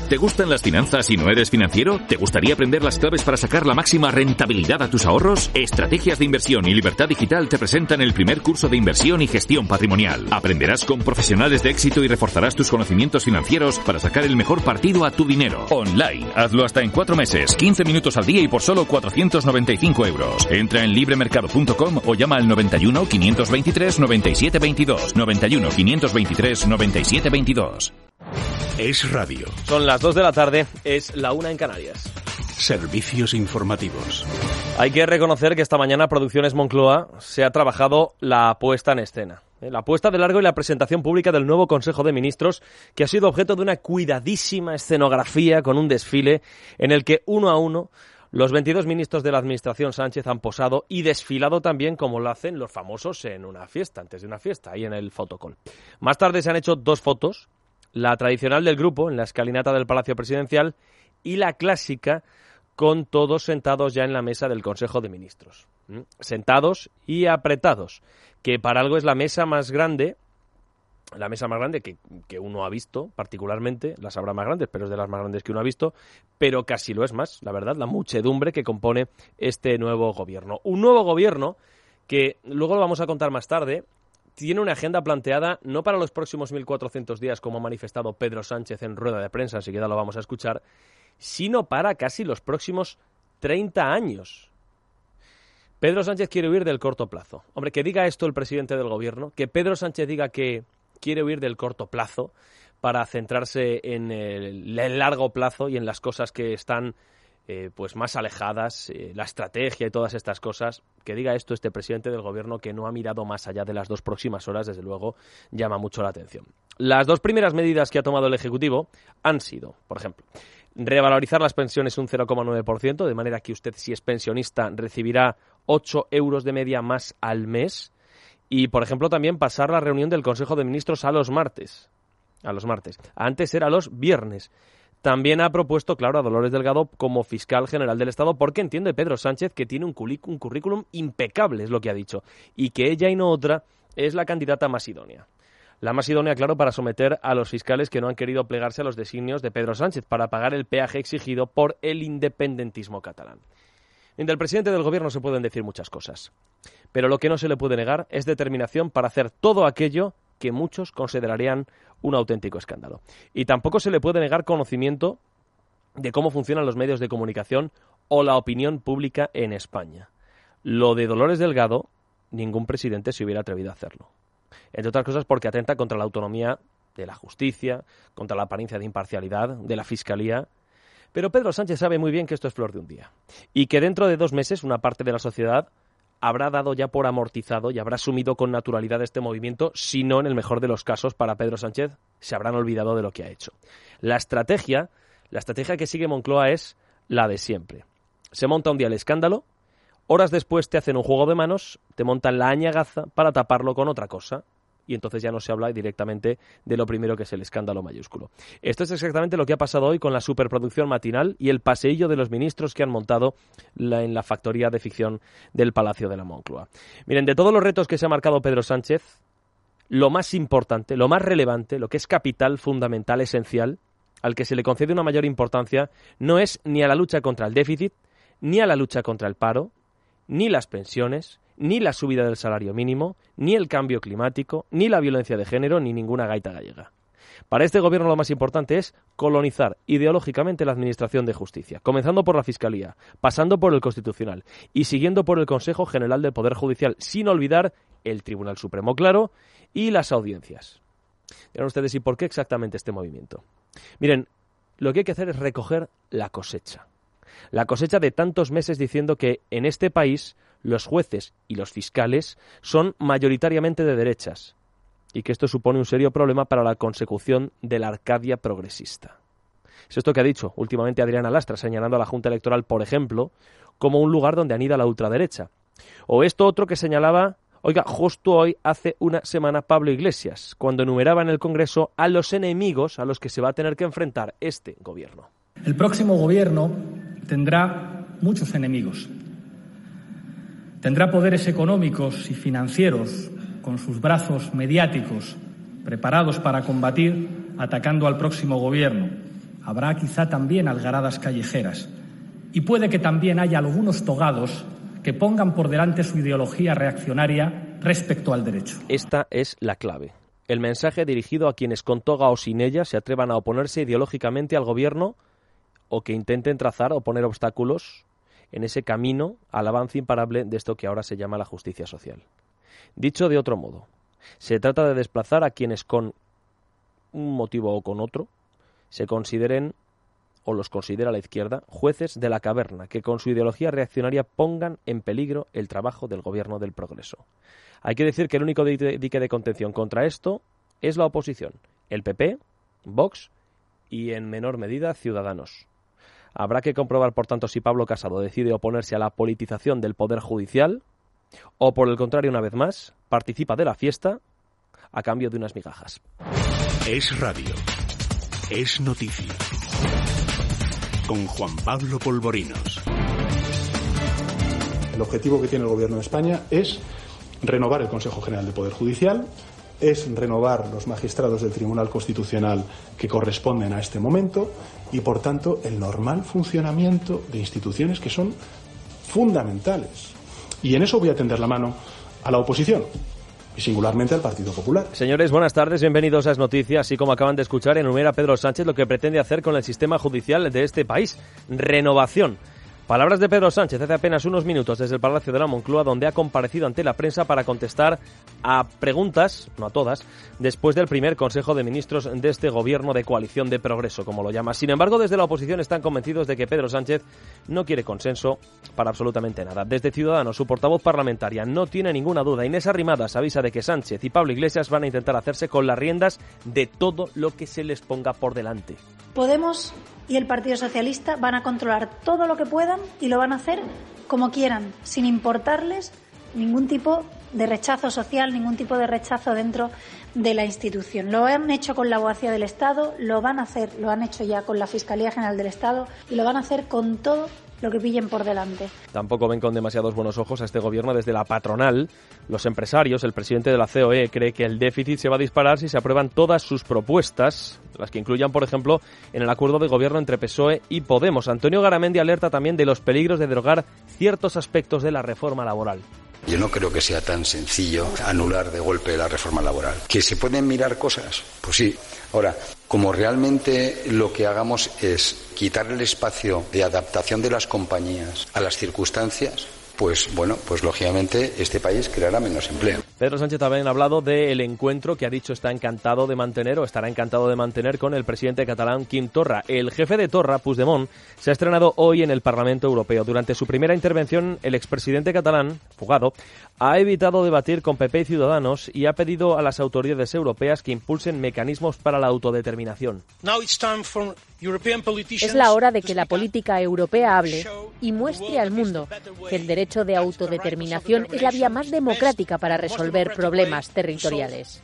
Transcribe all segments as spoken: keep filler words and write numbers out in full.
¿Te gustan las finanzas y no eres financiero? ¿Te gustaría aprender las claves para sacar la máxima rentabilidad a tus ahorros? Estrategias de Inversión y Libertad Digital te presentan el primer curso de inversión y gestión patrimonial. Aprenderás con profesionales de éxito y reforzarás tus conocimientos financieros para sacar el mejor partido a tu dinero. Online. Hazlo hasta en cuatro meses, quince minutos al día y por solo cuatrocientos noventa y cinco euros. Entra en libremercado punto com o llama al noventa y uno, quinientos veintitrés, noventa y siete veintidós. noventa y uno, quinientos veintitrés, noventa y siete veintidós. Es radio. Son las dos de la tarde, es la una en Canarias. Servicios informativos. Hay que reconocer que esta mañana Producciones Moncloa se ha trabajado la puesta en escena. La puesta de largo y la presentación pública del nuevo Consejo de Ministros, que ha sido objeto de una cuidadísima escenografía con un desfile en el que uno a uno los veintidós ministros de la Administración Sánchez han posado y desfilado también como lo hacen los famosos en una fiesta, antes de una fiesta, ahí en el fotocall. Más tarde se han hecho dos fotos, la tradicional del grupo en la escalinata del Palacio Presidencial y la clásica con todos sentados ya en la mesa del Consejo de Ministros. ¿Mm? Sentados y apretados, que para algo es la mesa más grande, la mesa más grande que, que uno ha visto particularmente, las habrá más grandes, pero es de las más grandes que uno ha visto, pero casi lo es más, la verdad, la muchedumbre que compone este nuevo gobierno. Un nuevo gobierno que, luego lo vamos a contar más tarde, tiene una agenda planteada no para los próximos mil cuatrocientos días, como ha manifestado Pedro Sánchez en rueda de prensa, así que ya lo vamos a escuchar, sino para casi los próximos treinta años. Pedro Sánchez quiere huir del corto plazo. Hombre, que diga esto el presidente del gobierno, que Pedro Sánchez diga que quiere huir del corto plazo para centrarse en el, el largo plazo y en las cosas que están eh, pues más alejadas, eh, la estrategia y todas estas cosas. Que diga esto este presidente del gobierno, que no ha mirado más allá de las dos próximas horas, desde luego llama mucho la atención. Las dos primeras medidas que ha tomado el Ejecutivo han sido, por ejemplo, revalorizar las pensiones un cero coma nueve por ciento, de manera que usted, si es pensionista, recibirá ocho euros de media más al mes. Y, por ejemplo, también pasar la reunión del Consejo de Ministros a los martes. A los martes. Antes era los viernes. También ha propuesto, claro, a Dolores Delgado como fiscal general del Estado, porque entiende Pedro Sánchez que tiene un, un currículum impecable, es lo que ha dicho, y que ella y no otra es la candidata más idónea. La más idónea, claro, para someter a los fiscales que no han querido plegarse a los designios de Pedro Sánchez para pagar el peaje exigido por el independentismo catalán. Del presidente del gobierno se pueden decir muchas cosas, pero lo que no se le puede negar es determinación para hacer todo aquello que muchos considerarían un auténtico escándalo. Y tampoco se le puede negar conocimiento de cómo funcionan los medios de comunicación o la opinión pública en España. Lo de Dolores Delgado, ningún presidente se hubiera atrevido a hacerlo. Entre otras cosas porque atenta contra la autonomía de la justicia, contra la apariencia de imparcialidad de la Fiscalía. Pero Pedro Sánchez sabe muy bien que esto es flor de un día y que dentro de dos meses una parte de la sociedad habrá dado ya por amortizado y habrá asumido con naturalidad este movimiento, si no, en el mejor de los casos, para Pedro Sánchez, se habrán olvidado de lo que ha hecho. La estrategia, la estrategia que sigue Moncloa es la de siempre. Se monta un día el escándalo, horas después te hacen un juego de manos, te montan la añagaza para taparlo con otra cosa, y entonces ya no se habla directamente de lo primero, que es el escándalo mayúsculo. Esto es exactamente lo que ha pasado hoy con la superproducción matinal y el paseillo de los ministros que han montado la, en la factoría de ficción del Palacio de la Moncloa. Miren, de todos los retos que se ha marcado Pedro Sánchez, lo más importante, lo más relevante, lo que es capital, fundamental, esencial, al que se le concede una mayor importancia, no es ni a la lucha contra el déficit, ni a la lucha contra el paro, ni las pensiones, ni la subida del salario mínimo, ni el cambio climático, ni la violencia de género, ni ninguna gaita gallega. Para este gobierno lo más importante es colonizar ideológicamente la Administración de Justicia, comenzando por la Fiscalía, pasando por el Constitucional y siguiendo por el Consejo General del Poder Judicial, sin olvidar el Tribunal Supremo, claro, y las audiencias. Dirán ustedes, ¿y por qué exactamente este movimiento? Miren, lo que hay que hacer es recoger la cosecha. La cosecha de tantos meses diciendo que en este país los jueces y los fiscales son mayoritariamente de derechas y que esto supone un serio problema para la consecución de la Arcadia progresista. Es esto que ha dicho últimamente Adriana Lastra, señalando a la Junta Electoral, por ejemplo, como un lugar donde anida la ultraderecha. O esto otro que señalaba, oiga, justo hoy, hace una semana, Pablo Iglesias, cuando enumeraba en el Congreso a los enemigos a los que se va a tener que enfrentar este gobierno. El próximo gobierno tendrá muchos enemigos. Tendrá poderes económicos y financieros con sus brazos mediáticos preparados para combatir atacando al próximo gobierno Habrá quizá también algaradas callejeras. Y puede que también haya algunos togados que pongan por delante su ideología reaccionaria respecto al derecho. Esta es la clave. El mensaje dirigido a quienes con toga o sin ella se atrevan a oponerse ideológicamente al gobierno o que intenten trazar o poner obstáculos en ese camino al avance imparable de esto que ahora se llama la justicia social. Dicho de otro modo, se trata de desplazar a quienes con un motivo o con otro se consideren, o los considera la izquierda, jueces de la caverna, que con su ideología reaccionaria pongan en peligro el trabajo del gobierno del progreso. Hay que decir que el único dique de contención contra esto es la oposición, el P P, Vox y, en menor medida, Ciudadanos. Habrá que comprobar, por tanto, si Pablo Casado decide oponerse a la politización del Poder Judicial o, por el contrario, una vez más, participa de la fiesta a cambio de unas migajas. Es radio. Es noticia. Con Juan Pablo Polvorinos. El objetivo que tiene el Gobierno de España es renovar el Consejo General del Poder Judicial, es renovar los magistrados del Tribunal Constitucional que corresponden a este momento y, por tanto, el normal funcionamiento de instituciones que son fundamentales. Y en eso voy a tender la mano a la oposición y singularmente al Partido Popular. Señores, buenas tardes, bienvenidos a Es Noticias. Así como acaban de escuchar, enumera Pedro Sánchez lo que pretende hacer con el sistema judicial de este país. Renovación. Palabras de Pedro Sánchez hace apenas unos minutos desde el Palacio de la Moncloa, donde ha comparecido ante la prensa para contestar a preguntas, no a todas, después del primer Consejo de Ministros de este gobierno de coalición de progreso, como lo llama. Sin embargo, desde la oposición están convencidos de que Pedro Sánchez no quiere consenso para absolutamente nada. Desde Ciudadanos, su portavoz parlamentaria no tiene ninguna duda. Inés Arrimadas avisa de que Sánchez y Pablo Iglesias van a intentar hacerse con las riendas de todo lo que se les ponga por delante. Podemos y el Partido Socialista van a controlar todo lo que puedan y lo van a hacer como quieran, sin importarles ningún tipo de rechazo social, ningún tipo de rechazo dentro de la institución. Lo han hecho con la abogacía del Estado, lo van a hacer, lo han hecho ya con la Fiscalía General del Estado y lo van a hacer con todo lo que pillen por delante. Tampoco ven con demasiados buenos ojos a este gobierno desde la patronal. Los empresarios, el presidente de la C O E cree que el déficit se va a disparar si se aprueban todas sus propuestas, las que incluyan, por ejemplo, en el acuerdo de gobierno entre P S O E y Podemos. Antonio Garamendi alerta también de los peligros de derogar ciertos aspectos de la reforma laboral. Yo no creo que sea tan sencillo anular de golpe la reforma laboral. ¿Que se pueden mirar cosas? Pues sí. Ahora, como realmente lo que hagamos es quitar el espacio de adaptación de las compañías a las circunstancias, pues bueno, pues lógicamente este país creará menos empleo. Pedro Sánchez también ha hablado del encuentro que ha dicho está encantado de mantener o estará encantado de mantener con el presidente catalán Quim Torra. El jefe de Torra, Puigdemont, se ha estrenado hoy en el Parlamento Europeo. Durante su primera intervención, el expresidente catalán, fugado, ha evitado debatir con P P y Ciudadanos y ha pedido a las autoridades europeas que impulsen mecanismos para la autodeterminación. Es la hora de que la política europea hable y muestre al mundo que el derecho de autodeterminación es la vía más democrática para resolver problemas territoriales.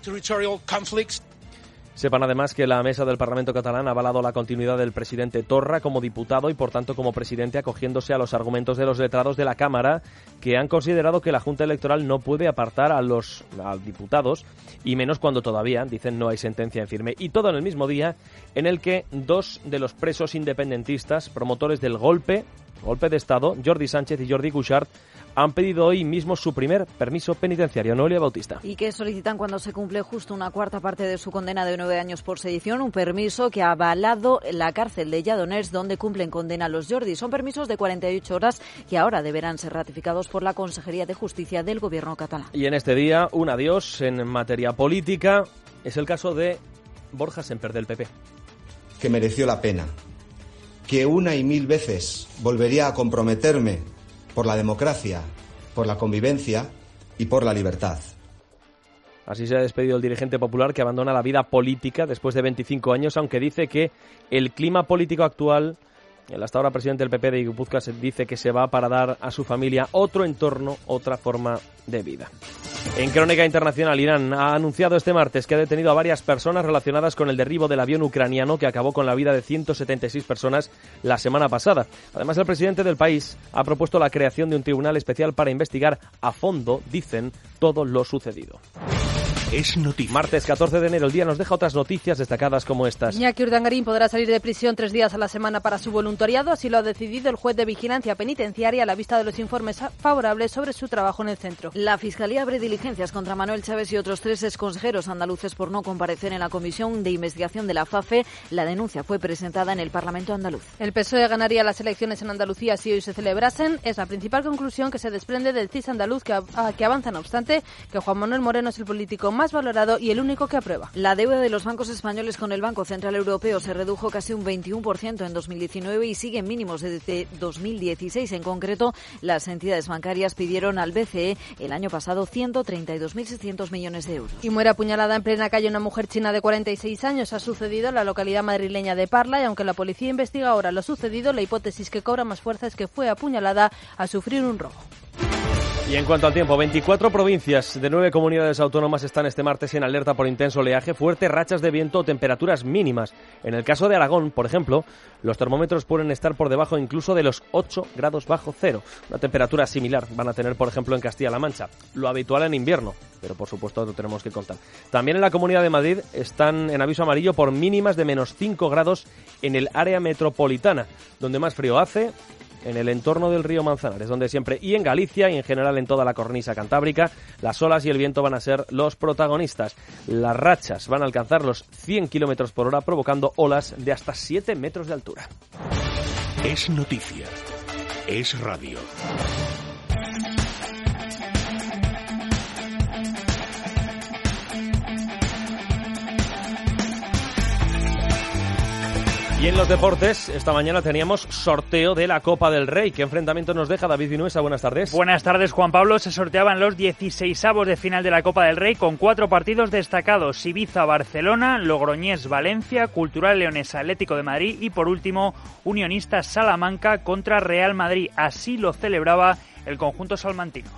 Sepan además que la mesa del Parlamento catalán ha avalado la continuidad del presidente Torra como diputado y por tanto como presidente, acogiéndose a los argumentos de los letrados de la Cámara, que han considerado que la Junta Electoral no puede apartar a los a diputados, y menos cuando todavía, dicen, no hay sentencia en firme. Y todo en el mismo día en el que dos de los presos independentistas, promotores del golpe, golpe de Estado, Jordi Sánchez y Jordi Cuixart, han pedido hoy mismo su primer permiso penitenciario. Noelia Bautista. Y que solicitan cuando se cumple justo una cuarta parte de su condena de nueve años por sedición, un permiso que ha avalado la cárcel de Lledoners, donde cumplen condena los Jordi. Son permisos de cuarenta y ocho horas que ahora deberán ser ratificados por la Consejería de Justicia del Gobierno catalán. Y en este día, un adiós en materia política. Es el caso de Borja Semper, del P P. Que mereció la pena. Que una y mil veces volvería a comprometerme por la democracia, por la convivencia y por la libertad. Así se ha despedido el dirigente popular, que abandona la vida política después de veinticinco años, aunque dice que el clima político actual, el hasta ahora presidente del P P de Guipúzcoa, se dice que se va para dar a su familia otro entorno, otra forma de vida. En crónica internacional, Irán ha anunciado este martes que ha detenido a varias personas relacionadas con el derribo del avión ucraniano que acabó con la vida de ciento setenta y seis personas la semana pasada. Además, el presidente del país ha propuesto la creación de un tribunal especial para investigar a fondo, dicen, todo lo sucedido. Es noticia. Martes catorce de enero, el día nos deja otras noticias destacadas como estas. Iñaki Urdangarín podrá salir de prisión tres días a la semana para su voluntariado, así lo ha decidido el juez de vigilancia penitenciaria a la vista de los informes favorables sobre su trabajo en el centro. La Fiscalía abre diligencias contra Manuel Chávez y otros tres exconsejeros andaluces por no comparecer en la comisión de investigación de la FAFE. La denuncia fue presentada en el Parlamento andaluz. El P S O E ganaría las elecciones en Andalucía si hoy se celebrasen. Es la principal conclusión que se desprende del C I S andaluz, que, a, que avanza, no obstante, que Juan Manuel Moreno es el político más valorado y el único que aprueba. La deuda de los bancos españoles con el Banco Central Europeo se redujo casi un veintiuno por ciento en dos mil diecinueve y sigue en mínimos desde dos mil dieciséis. En concreto, las entidades bancarias pidieron al B C E el año pasado ciento treinta y dos mil seiscientos millones de euros. Y muere apuñalada en plena calle una mujer china de cuarenta y seis años. Ha sucedido en la localidad madrileña de Parla y aunque la policía investiga ahora lo sucedido, la hipótesis que cobra más fuerza es que fue apuñalada a sufrir un robo. Y en cuanto al tiempo, veinticuatro provincias de nueve comunidades autónomas están este martes en alerta por intenso oleaje, fuertes rachas de viento o temperaturas mínimas. En el caso de Aragón, por ejemplo, los termómetros pueden estar por debajo incluso de los ocho grados bajo cero. Una temperatura similar van a tener, por ejemplo, en Castilla-La Mancha. Lo habitual en invierno, pero por supuesto lo tenemos que contar. También en la Comunidad de Madrid están en aviso amarillo por mínimas de menos cinco grados en el área metropolitana, donde más frío hace en el entorno del río Manzanares, donde siempre, y en Galicia y en general en toda la cornisa cantábrica, las olas y el viento van a ser los protagonistas. Las rachas van a alcanzar los cien kilómetros por hora, provocando olas de hasta siete metros de altura. Es noticia. Es radio. Y en los deportes, esta mañana teníamos sorteo de la Copa del Rey. ¿Qué enfrentamiento nos deja David Vinuesa? Buenas tardes. Buenas tardes, Juan Pablo. Se sorteaban los dieciseisavos de final de la Copa del Rey con cuatro partidos destacados: Ibiza-Barcelona, Logroñés-Valencia, Cultural Leonesa Atlético de Madrid y, por último, Unionistas Salamanca contra Real Madrid. Así lo celebraba el conjunto salmantino.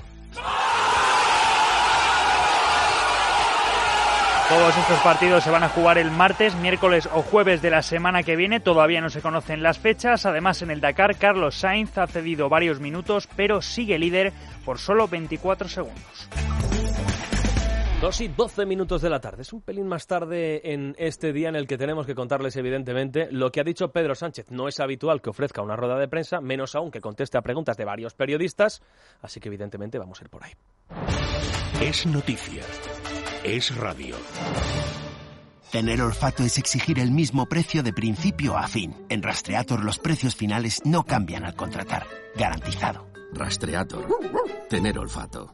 Todos estos partidos se van a jugar el martes, miércoles o jueves de la semana que viene. Todavía no se conocen las fechas. Además, en el Dakar, Carlos Sainz ha cedido varios minutos, pero sigue líder por solo veinticuatro segundos. Dos y doce minutos de la tarde. Es un pelín más tarde en este día en el que tenemos que contarles, evidentemente, lo que ha dicho Pedro Sánchez. No es habitual que ofrezca una rueda de prensa, menos aún que conteste a preguntas de varios periodistas. Así que, evidentemente, vamos a ir por ahí. Es noticia. Es radio. Tener olfato es exigir el mismo precio de principio a fin. En Rastreator los precios finales no cambian al contratar. Garantizado. Rastreator. Tener olfato.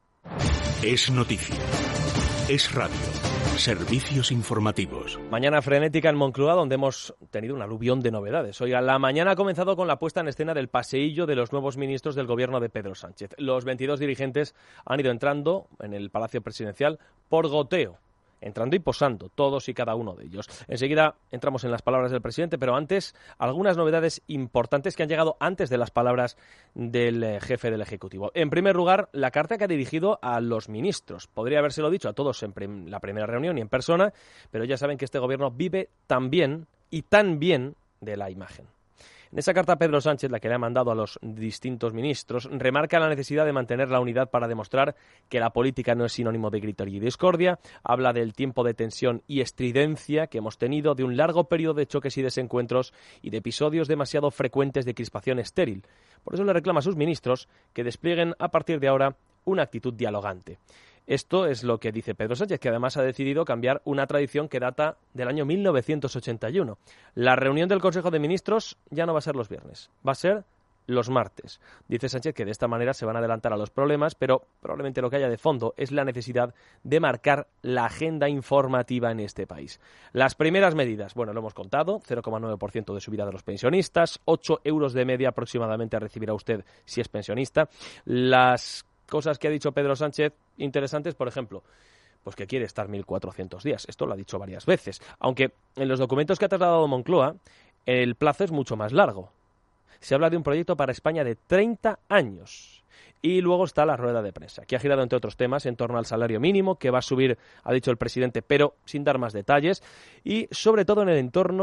Es noticia. Es radio. Servicios informativos. Mañana frenética en Moncloa, donde hemos tenido un aluvión de novedades. Oiga, la mañana ha comenzado con la puesta en escena del paseillo de los nuevos ministros del gobierno de Pedro Sánchez. Los veintidós dirigentes han ido entrando en el Palacio Presidencial por goteo, entrando y posando, todos y cada uno de ellos. Enseguida entramos en las palabras del presidente, pero antes, algunas novedades importantes que han llegado antes de las palabras del eh, jefe del Ejecutivo. En primer lugar, la carta que ha dirigido a los ministros. Podría habérselo dicho a todos en prim- la primera reunión y en persona, pero ya saben que este gobierno vive tan bien y tan bien de la imagen. En esa carta, Pedro Sánchez, la que le ha mandado a los distintos ministros, remarca la necesidad de mantener la unidad para demostrar que la política no es sinónimo de gritería y discordia. Habla del tiempo de tensión y estridencia que hemos tenido, de un largo periodo de choques y desencuentros y de episodios demasiado frecuentes de crispación estéril. Por eso le reclama a sus ministros que desplieguen a partir de ahora una actitud dialogante. Esto es lo que dice Pedro Sánchez, que además ha decidido cambiar una tradición que data del año mil novecientos ochenta y uno. La reunión del Consejo de Ministros ya no va a ser los viernes, va a ser los martes. Dice Sánchez que de esta manera se van a adelantar a los problemas, pero probablemente lo que haya de fondo es la necesidad de marcar la agenda informativa en este país. Las primeras medidas, bueno, lo hemos contado, cero coma nueve por ciento de subida de los pensionistas, ocho euros de media aproximadamente recibirá usted si es pensionista. Las cosas que ha dicho Pedro Sánchez interesantes, por ejemplo, pues que quiere estar mil cuatrocientos días. Esto lo ha dicho varias veces. Aunque en los documentos que ha trasladado Moncloa, el plazo es mucho más largo. Se habla de un proyecto para España de treinta años. Y luego está la rueda de prensa, que ha girado, entre otros temas, en torno al salario mínimo, que va a subir, ha dicho el presidente, pero sin dar más detalles. Y sobre todo en el entorno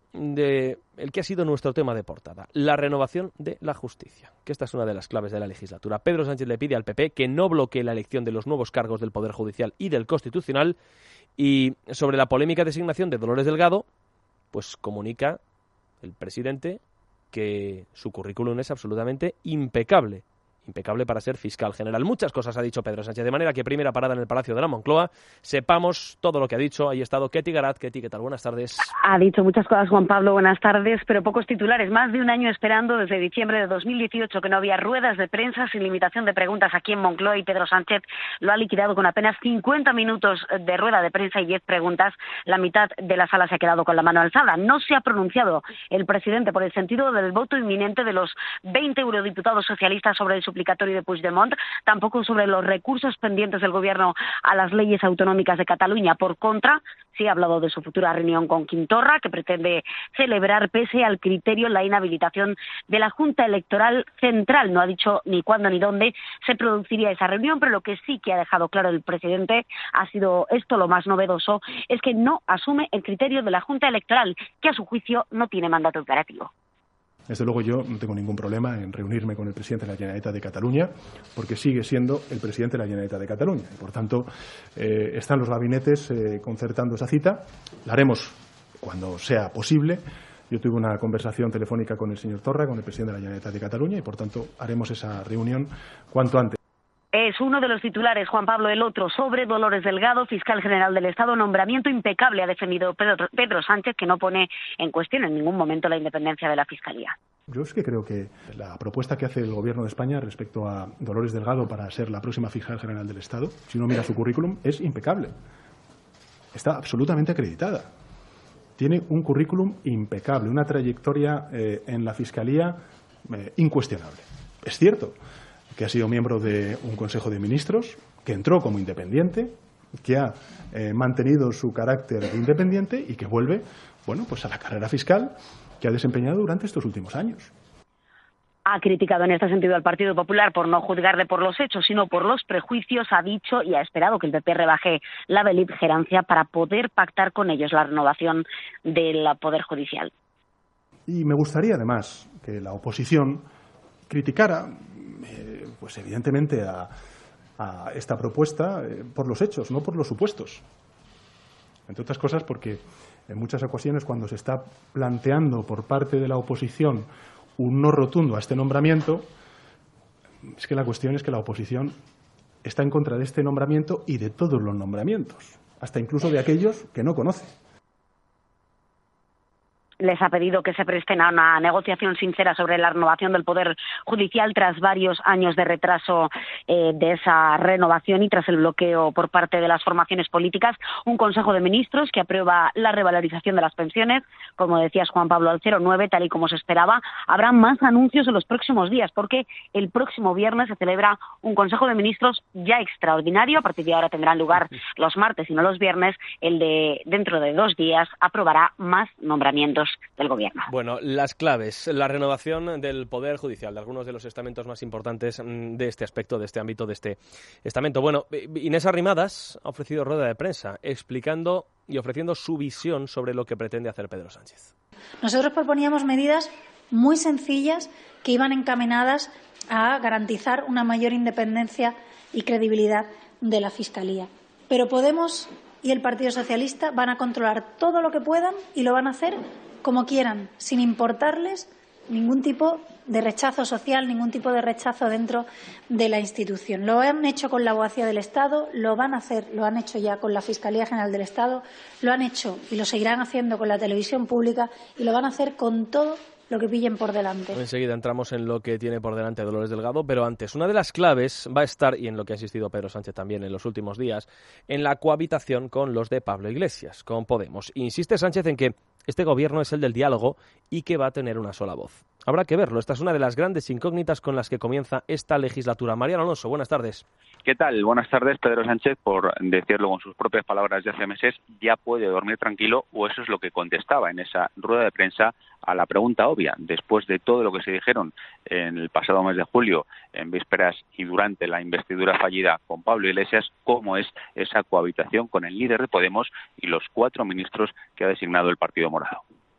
de el que ha sido nuestro tema de portada, la renovación de la justicia, que esta es una de las claves de la legislatura. Pedro Sánchez le pide al P P que no bloquee la elección de los nuevos cargos del Poder Judicial y del Constitucional, y sobre la polémica designación de Dolores Delgado, pues comunica el presidente que su currículum es absolutamente impecable. Impecable para ser fiscal general. Muchas cosas ha dicho Pedro Sánchez, de manera que primera parada en el Palacio de la Moncloa. Sepamos todo lo que ha dicho. Ahí ha estado Ketty Garat. Ketty, ¿qué tal? Buenas tardes. Ha dicho muchas cosas, Juan Pablo. Buenas tardes, pero pocos titulares. Más de un año esperando desde diciembre de dos mil dieciocho que no había ruedas de prensa sin limitación de preguntas aquí en Moncloa, y Pedro Sánchez lo ha liquidado con apenas cincuenta minutos de rueda de prensa y diez preguntas. La mitad de la sala se ha quedado con la mano alzada. No se ha pronunciado el presidente por el sentido del voto inminente de los veinte eurodiputados socialistas sobre el suplicatorio de Puigdemont, tampoco sobre los recursos pendientes del Gobierno a las leyes autonómicas de Cataluña. Por contra, sí ha hablado de su futura reunión con Quim Torra, que pretende celebrar pese al criterio la inhabilitación de la Junta Electoral Central. No ha dicho ni cuándo ni dónde se produciría esa reunión, pero lo que sí que ha dejado claro el presidente ha sido esto, lo más novedoso, es que no asume el criterio de la Junta Electoral, que a su juicio no tiene mandato operativo. Desde luego yo no tengo ningún problema en reunirme con el presidente de la Generalitat de Cataluña, porque sigue siendo el presidente de la Generalitat de Cataluña. Y por tanto, eh, están los gabinetes eh, concertando esa cita. La haremos cuando sea posible. Yo tuve una conversación telefónica con el señor Torra, con el presidente de la Generalitat de Cataluña, y por tanto haremos esa reunión cuanto antes. Es uno de los titulares, Juan Pablo. El otro, sobre Dolores Delgado, fiscal general del Estado, nombramiento impecable, ha defendido Pedro, Pedro Sánchez, que no pone en cuestión en ningún momento la independencia de la Fiscalía. Yo es que creo que la propuesta que hace el Gobierno de España respecto a Dolores Delgado para ser la próxima fiscal general del Estado, si uno mira su currículum, es impecable. Está absolutamente acreditada. Tiene un currículum impecable, una trayectoria eh, en la Fiscalía eh, incuestionable. Es cierto que ha sido miembro de un Consejo de Ministros, que entró como independiente, que ha eh, mantenido su carácter de independiente y que vuelve, bueno, pues a la carrera fiscal que ha desempeñado durante estos últimos años. Ha criticado en este sentido al Partido Popular por no juzgarle por los hechos, sino por los prejuicios, ha dicho, y ha esperado que el P P rebaje la beligerancia para poder pactar con ellos la renovación del Poder Judicial. Y me gustaría, además, que la oposición criticara, eh, pues evidentemente, a, a esta propuesta eh, por los hechos, no por los supuestos. Entre otras cosas porque en muchas ocasiones, cuando se está planteando por parte de la oposición un no rotundo a este nombramiento, es que la cuestión es que la oposición está en contra de este nombramiento y de todos los nombramientos, hasta incluso de aquellos que no conoce. Les ha pedido que se presten a una negociación sincera sobre la renovación del Poder Judicial tras varios años de retraso eh, de esa renovación y tras el bloqueo por parte de las formaciones políticas. Un Consejo de Ministros que aprueba la revalorización de las pensiones, como decías, Juan Pablo, al cero coma nueve, tal y como se esperaba. Habrá más anuncios en los próximos días, porque el próximo viernes se celebra un Consejo de Ministros ya extraordinario. A partir de ahora tendrán lugar los martes y no los viernes. El de dentro de dos días aprobará más nombramientos del Gobierno. Bueno, las claves, la renovación del Poder Judicial, de algunos de los estamentos más importantes de este aspecto, de este ámbito, de este estamento. Bueno, Inés Arrimadas ha ofrecido rueda de prensa explicando y ofreciendo su visión sobre lo que pretende hacer Pedro Sánchez. Nosotros proponíamos medidas muy sencillas que iban encaminadas a garantizar una mayor independencia y credibilidad de la Fiscalía. Pero Podemos y el Partido Socialista van a controlar todo lo que puedan y lo van a hacer como quieran, sin importarles ningún tipo de rechazo social, ningún tipo de rechazo dentro de la institución. Lo han hecho con la abogacía del Estado, lo van a hacer, lo han hecho ya con la Fiscalía General del Estado, lo han hecho y lo seguirán haciendo con la televisión pública y lo van a hacer con todo lo que pillen por delante. Enseguida entramos en lo que tiene por delante Dolores Delgado, pero antes, una de las claves va a estar, y en lo que ha insistido Pedro Sánchez también en los últimos días, en la cohabitación con los de Pablo Iglesias, con Podemos. Insiste Sánchez en que este gobierno es el del diálogo y que va a tener una sola voz. Habrá que verlo. Esta es una de las grandes incógnitas con las que comienza esta legislatura. Mariano Alonso, buenas tardes. ¿Qué tal? Buenas tardes. Pedro Sánchez, por decirlo con sus propias palabras de hace meses, ya puede dormir tranquilo, o eso es lo que contestaba en esa rueda de prensa a la pregunta obvia. Después de todo lo que se dijeron en el pasado mes de julio, en vísperas y durante la investidura fallida con Pablo Iglesias, ¿cómo es esa cohabitación con el líder de Podemos y los cuatro ministros que ha designado el Partido Morado?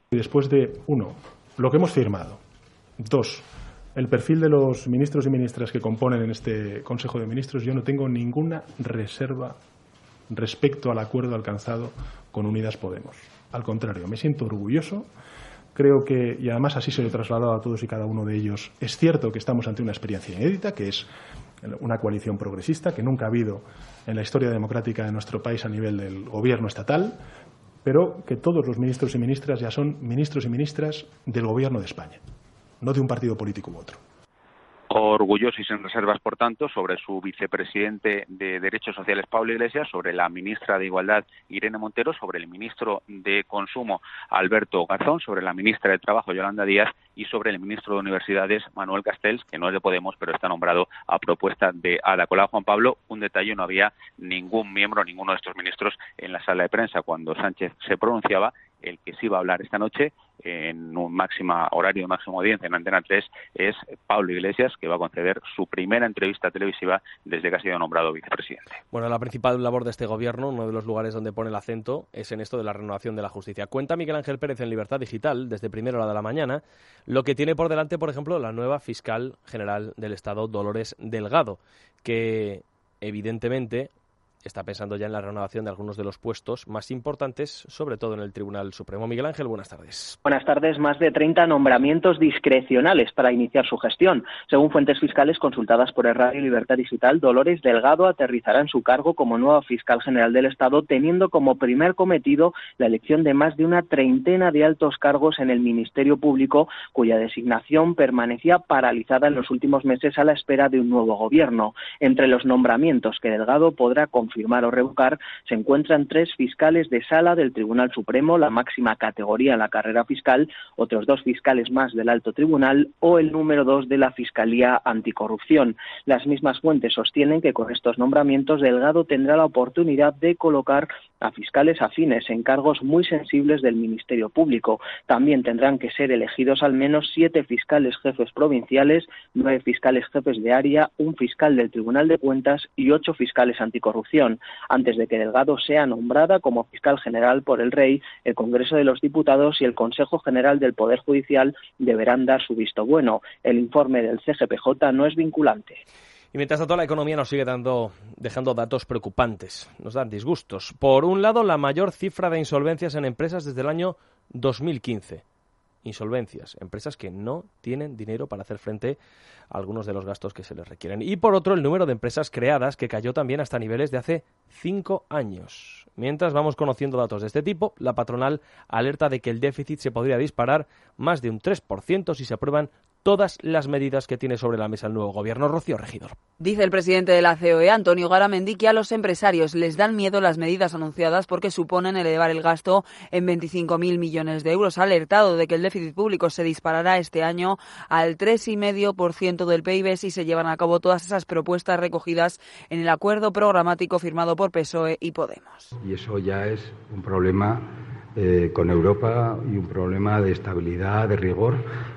Y después de, uno, lo que hemos firmado. Dos, el perfil de los ministros y ministras que componen en este Consejo de Ministros, yo no tengo ninguna reserva respecto al acuerdo alcanzado con Unidas Podemos. Al contrario, me siento orgulloso. Creo que, y además así se lo he trasladado a todos y cada uno de ellos, es cierto que estamos ante una experiencia inédita, que es una coalición progresista, que nunca ha habido en la historia democrática de nuestro país a nivel del gobierno estatal, pero que todos los ministros y ministras ya son ministros y ministras del gobierno de España, no de un partido político u otro. Orgulloso y sin reservas, por tanto, sobre su vicepresidente de Derechos Sociales, Pablo Iglesias, sobre la ministra de Igualdad, Irene Montero, sobre el ministro de Consumo, Alberto Garzón, sobre la ministra de Trabajo, Yolanda Díaz, y sobre el ministro de Universidades, Manuel Castells, que no es de Podemos, pero está nombrado a propuesta de Ada Colau. Juan Pablo, un detalle: no había ningún miembro, ninguno de estos ministros en la sala de prensa cuando Sánchez se pronunciaba. El que sí va a hablar esta noche, en un máxima horario de máxima audiencia en Antena tres, es Pablo Iglesias, que va a conceder su primera entrevista televisiva desde que ha sido nombrado vicepresidente. Bueno, la principal labor de este gobierno, uno de los lugares donde pone el acento, es en esto de la renovación de la justicia. Cuenta Miguel Ángel Pérez en Libertad Digital, desde primera hora de la mañana, lo que tiene por delante, por ejemplo, la nueva fiscal general del Estado, Dolores Delgado, que evidentemente está pensando ya en la renovación de algunos de los puestos más importantes, sobre todo en el Tribunal Supremo. Miguel Ángel, buenas tardes. Buenas tardes. Más de treinta nombramientos discrecionales para iniciar su gestión. Según fuentes fiscales consultadas por el Radio Libertad Digital, Dolores Delgado aterrizará en su cargo como nueva fiscal general del Estado, teniendo como primer cometido la elección de más de una treintena de altos cargos en el Ministerio Público, cuya designación permanecía paralizada en los últimos meses a la espera de un nuevo gobierno. Entre los nombramientos que Delgado podrá confirmar o revocar se encuentran tres fiscales de sala del Tribunal Supremo, la máxima categoría en la carrera fiscal, otros dos fiscales más del Alto Tribunal o el número dos de la Fiscalía Anticorrupción. Las mismas fuentes sostienen que con estos nombramientos Delgado tendrá la oportunidad de colocar a fiscales afines en cargos muy sensibles del Ministerio Público. También tendrán que ser elegidos al menos siete fiscales jefes provinciales, nueve fiscales jefes de área, un fiscal del Tribunal de Cuentas y ocho fiscales anticorrupción. Antes de que Delgado sea nombrada como fiscal general por el Rey, el Congreso de los Diputados y el Consejo General del Poder Judicial deberán dar su visto bueno. El informe del C G P J no es vinculante. Y mientras tanto, la economía nos sigue dando, dejando datos preocupantes, nos dan disgustos. Por un lado, la mayor cifra de insolvencias en empresas desde el año dos mil quince. Insolvencias, empresas que no tienen dinero para hacer frente a algunos de los gastos que se les requieren. Y por otro, el número de empresas creadas, que cayó también hasta niveles de hace cinco años. Mientras vamos conociendo datos de este tipo, la patronal alerta de que el déficit se podría disparar más de un tres por ciento si se aprueban todas las medidas que tiene sobre la mesa el nuevo gobierno. Rocío Regidor. Dice el presidente de la C O E, Antonio Garamendi, que a los empresarios les dan miedo las medidas anunciadas porque suponen elevar el gasto en veinticinco mil millones de euros. Ha alertado de que el déficit público se disparará este año al tres coma cinco por ciento del P I B si se llevan a cabo todas esas propuestas recogidas en el acuerdo programático firmado por P S O E y Podemos. Y eso ya es un problema Eh, con Europa y un problema de estabilidad, de rigor,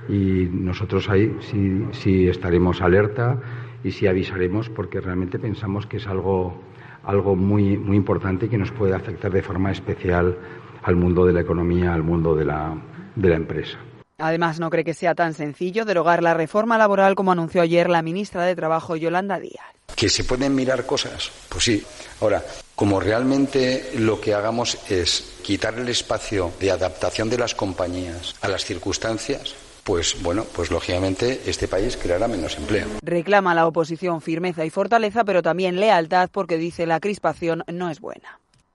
y nosotros ahí sí, sí estaremos alerta y sí avisaremos porque realmente pensamos que es algo, algo muy, muy importante y que nos puede afectar de forma especial al mundo de la economía, al mundo de la, de la empresa. Además, no cree que sea tan sencillo derogar la reforma laboral como anunció ayer la ministra de Trabajo, Yolanda Díaz. ¿Que se pueden mirar cosas? Pues sí. Ahora, como realmente lo que hagamos es quitar el espacio de adaptación de las compañías a las circunstancias, pues bueno, pues lógicamente este país creará menos empleo. Reclama a la oposición firmeza y fortaleza, pero también lealtad porque dice la crispación no es buena.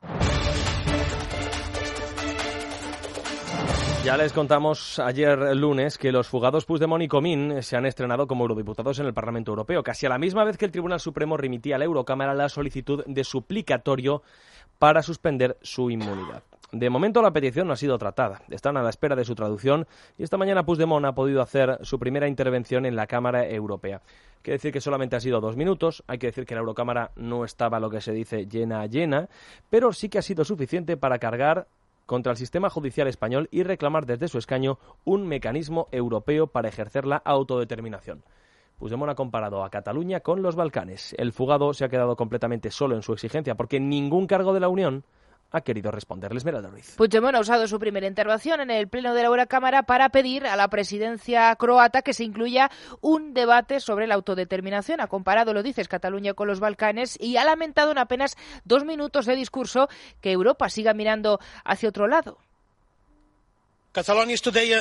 Ya les contamos ayer lunes que los fugados Puigdemont y Comín se han estrenado como eurodiputados en el Parlamento Europeo, casi a la misma vez que el Tribunal Supremo remitía a la Eurocámara la solicitud de suplicatorio para suspender su inmunidad. De momento la petición no ha sido tratada, están a la espera de su traducción y esta mañana Puigdemont ha podido hacer su primera intervención en la Cámara Europea. Hay que decir que solamente ha sido dos minutos, hay que decir que la Eurocámara no estaba, lo que se dice, llena a llena, pero sí que ha sido suficiente para cargar contra el sistema judicial español y reclamar desde su escaño un mecanismo europeo para ejercer la autodeterminación. Puigdemont ha comparado a Cataluña con los Balcanes. El fugado se ha quedado completamente solo en su exigencia porque ningún cargo de la Unión ha querido responderles. Esmeralda Ruiz. Puigdemont ha usado su primera intervención en el Pleno de la Eurocámara para pedir a la presidencia croata que se incluya un debate sobre la autodeterminación. Ha comparado, lo dices, Cataluña con los Balcanes y ha lamentado en apenas dos minutos de discurso que Europa siga mirando hacia otro lado. Cataluña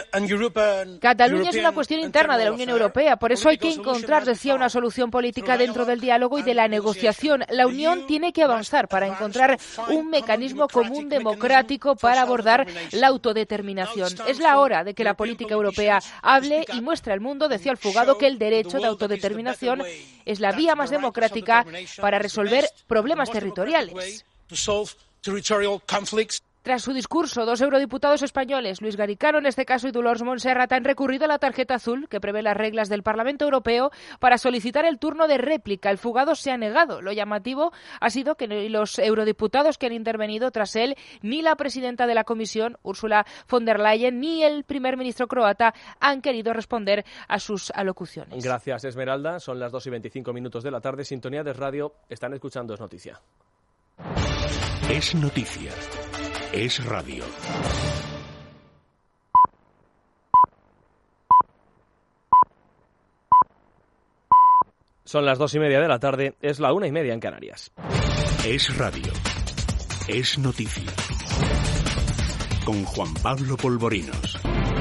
es una cuestión interna de la Unión Europea, por eso hay que encontrar, decía, una solución política dentro del diálogo y de la negociación. La Unión tiene que avanzar para encontrar un mecanismo común democrático para abordar la autodeterminación. Es la hora de que la política europea hable y muestre al mundo, decía el fugado, que el derecho de autodeterminación es la vía más democrática para resolver problemas territoriales. Tras su discurso, dos eurodiputados españoles, Luis Garicano en este caso y Dolors Montserrat, han recurrido a la tarjeta azul que prevé las reglas del Parlamento Europeo para solicitar el turno de réplica. El fugado se ha negado. Lo llamativo ha sido que ni los eurodiputados que han intervenido tras él, ni la presidenta de la Comisión, Ursula von der Leyen, ni el primer ministro croata han querido responder a sus alocuciones. Gracias, Esmeralda. Son las dos y veinticinco minutos de la tarde. Sintonía de Radio. Están escuchando Es Noticia. Es Noticia. Es Radio. Son las dos y media de la tarde, es la una y media en Canarias. Es Radio. Es Noticia. Con Juan Pablo Polvorinos.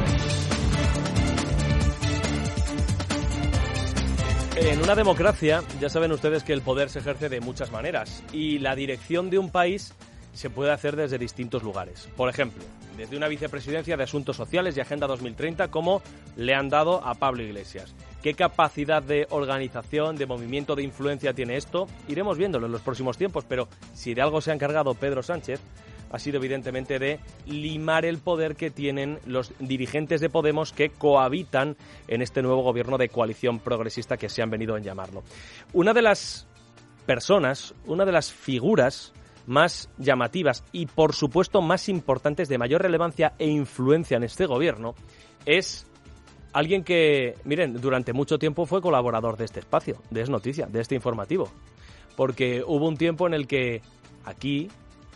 En una democracia, ya saben ustedes que el poder se ejerce de muchas maneras y la dirección de un país se puede hacer desde distintos lugares. Por ejemplo, desde una vicepresidencia de Asuntos Sociales y Agenda dos mil treinta, como le han dado a Pablo Iglesias. ¿Qué capacidad de organización, de movimiento, de influencia tiene esto? Iremos viéndolo en los próximos tiempos, pero si de algo se ha encargado Pedro Sánchez, ha sido evidentemente de limar el poder que tienen los dirigentes de Podemos que cohabitan en este nuevo gobierno de coalición progresista que se han venido a llamarlo. Una de las personas, una de las figuras más llamativas y, por supuesto, más importantes, de mayor relevancia e influencia en este gobierno, es alguien que, miren, durante mucho tiempo fue colaborador de este espacio, de Es Noticia, de este informativo, porque hubo un tiempo en el que aquí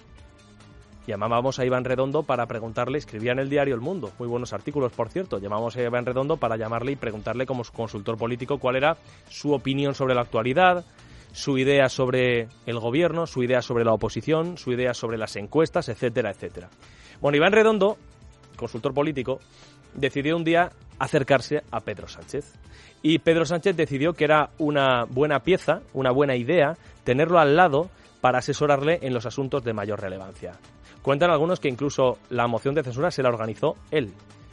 llamábamos a Iván Redondo para preguntarle, escribía en el diario El Mundo, muy buenos artículos, por cierto, llamábamos a Iván Redondo para llamarle y preguntarle como consultor político cuál era su opinión sobre la actualidad, su idea sobre el gobierno, su idea sobre la oposición, su idea sobre las encuestas, etcétera, etcétera. Bueno, Iván Redondo, consultor político, decidió un día acercarse a Pedro Sánchez. Y Pedro Sánchez decidió que era una buena pieza, una buena idea, tenerlo al lado para asesorarle en los asuntos de mayor relevancia. Cuentan algunos que incluso la moción de censura se la organizó él.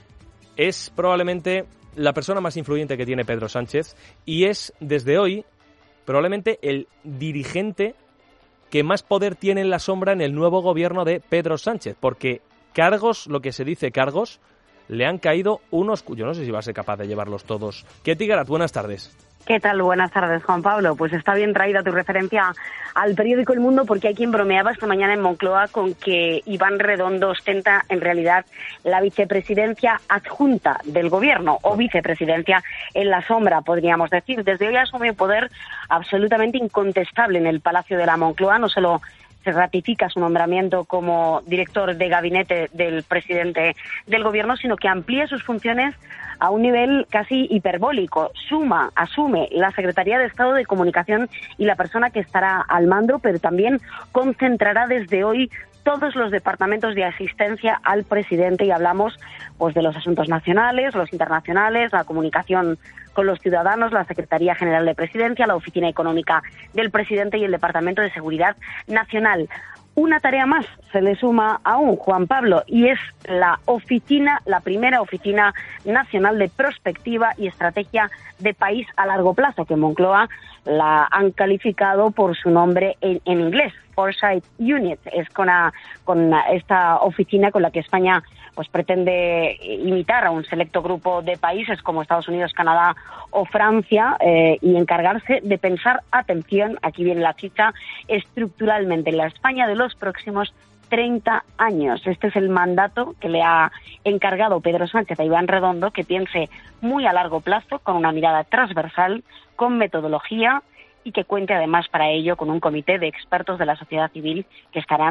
Es probablemente la persona más influyente que tiene Pedro Sánchez y es, desde hoy, probablemente el dirigente que más poder tiene en la sombra en el nuevo gobierno de Pedro Sánchez, porque cargos, lo que se dice cargos, le han caído unos... Yo no sé si va a ser capaz de llevarlos todos. Ketty Garat, buenas tardes. ¿Qué tal? Buenas tardes, Juan Pablo. Pues está bien traída tu referencia al periódico El Mundo, porque hay quien bromeaba esta mañana en Moncloa con que Iván Redondo ostenta en realidad la vicepresidencia adjunta del gobierno, o vicepresidencia en la sombra, podríamos decir. Desde hoy asume un poder absolutamente incontestable en el Palacio de la Moncloa. No solo se ratifica su nombramiento como director de gabinete del presidente del gobierno, sino que amplía sus funciones a un nivel casi hiperbólico. Suma, asume la Secretaría de Estado de Comunicación y la persona que estará al mando, pero también concentrará desde hoy todos los departamentos de asistencia al presidente, y hablamos pues de los asuntos nacionales, los internacionales, la comunicación con los ciudadanos, la Secretaría General de Presidencia, la Oficina Económica del Presidente y el Departamento de Seguridad Nacional. Una tarea más se le suma aún, Juan Pablo, y es la oficina, la primera oficina nacional de prospectiva y estrategia de país a largo plazo, que en Moncloa la han calificado por su nombre en, en inglés, Foresight Unit. Es con, a, con esta oficina con la que España pues pretende imitar a un selecto grupo de países como Estados Unidos, Canadá o Francia, eh, y encargarse de pensar, atención, aquí viene la chicha, estructuralmente en la España de los próximos treinta años. Este es el mandato que le ha encargado Pedro Sánchez a Iván Redondo, que piense muy a largo plazo, con una mirada transversal, con metodología, y que cuente además para ello con un comité de expertos de la sociedad civil que estarán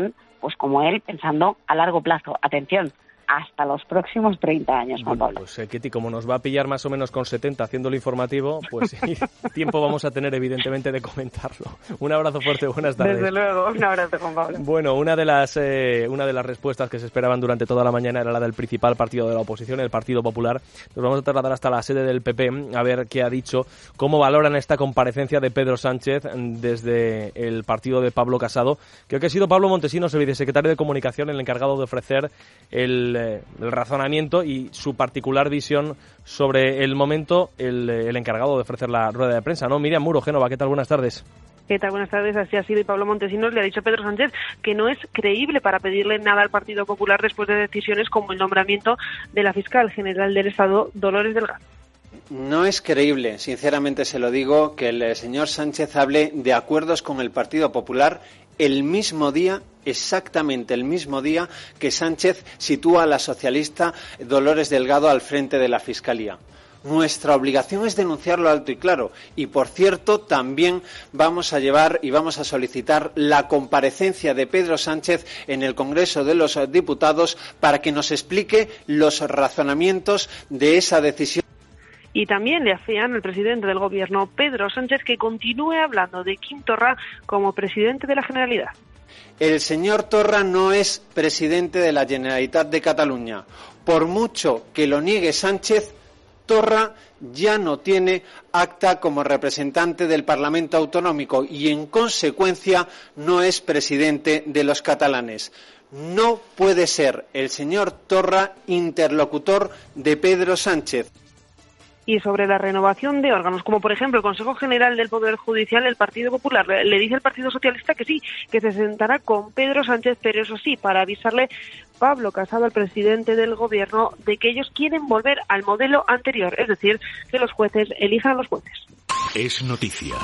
pues como él, pensando a largo plazo. Atención, hasta los próximos treinta años, Juan Bueno, Pablo. pues eh, Ketty, como nos va a pillar más o menos con setenta haciendo el informativo, pues sí, tiempo vamos a tener evidentemente de comentarlo. Un abrazo fuerte, buenas tardes. Desde luego, un abrazo, Juan Pablo. Bueno, una de las eh, una de las respuestas que se esperaban durante toda la mañana era la del principal partido de la oposición, el Partido Popular. Nos vamos a trasladar hasta la sede del P P a ver qué ha dicho, cómo valoran esta comparecencia de Pedro Sánchez desde el partido de Pablo Casado. Creo que ha sido Pablo Montesinos, el vicesecretario de Comunicación, el encargado de ofrecer el, el razonamiento y su particular visión sobre el momento, el, el encargado de ofrecer la rueda de prensa, ¿no? Miriam Muro, Génova, ¿qué tal? Buenas tardes. ¿Qué tal? Buenas tardes. Así ha sido, y Pablo Montesinos le ha dicho a Pedro Sánchez que no es creíble para pedirle nada al Partido Popular después de decisiones como el nombramiento de la fiscal general del Estado, Dolores Delgado. No es creíble, sinceramente se lo digo, que el señor Sánchez hable de acuerdos con el Partido Popular el mismo día, exactamente el mismo día, que Sánchez sitúa a la socialista Dolores Delgado al frente de la Fiscalía. Nuestra obligación es denunciarlo alto y claro. Y, por cierto, también vamos a llevar y vamos a solicitar la comparecencia de Pedro Sánchez en el Congreso de los Diputados para que nos explique los razonamientos de esa decisión. Y también le afean al presidente del Gobierno, Pedro Sánchez, que continúe hablando de Quim Torra como presidente de la Generalidad. El señor Torra no es presidente de la Generalitat de Cataluña. Por mucho que lo niegue Sánchez, Torra ya no tiene acta como representante del Parlamento Autonómico y, en consecuencia, no es presidente de los catalanes. No puede ser el señor Torra interlocutor de Pedro Sánchez. Y sobre la renovación de órganos, como por ejemplo el Consejo General del Poder Judicial, el Partido Popular le dice al Partido Socialista que sí, que se sentará con Pedro Sánchez, pero eso sí, para avisarle Pablo Casado, al presidente del Gobierno, de que ellos quieren volver al modelo anterior, es decir, que los jueces elijan a los jueces. Es noticia.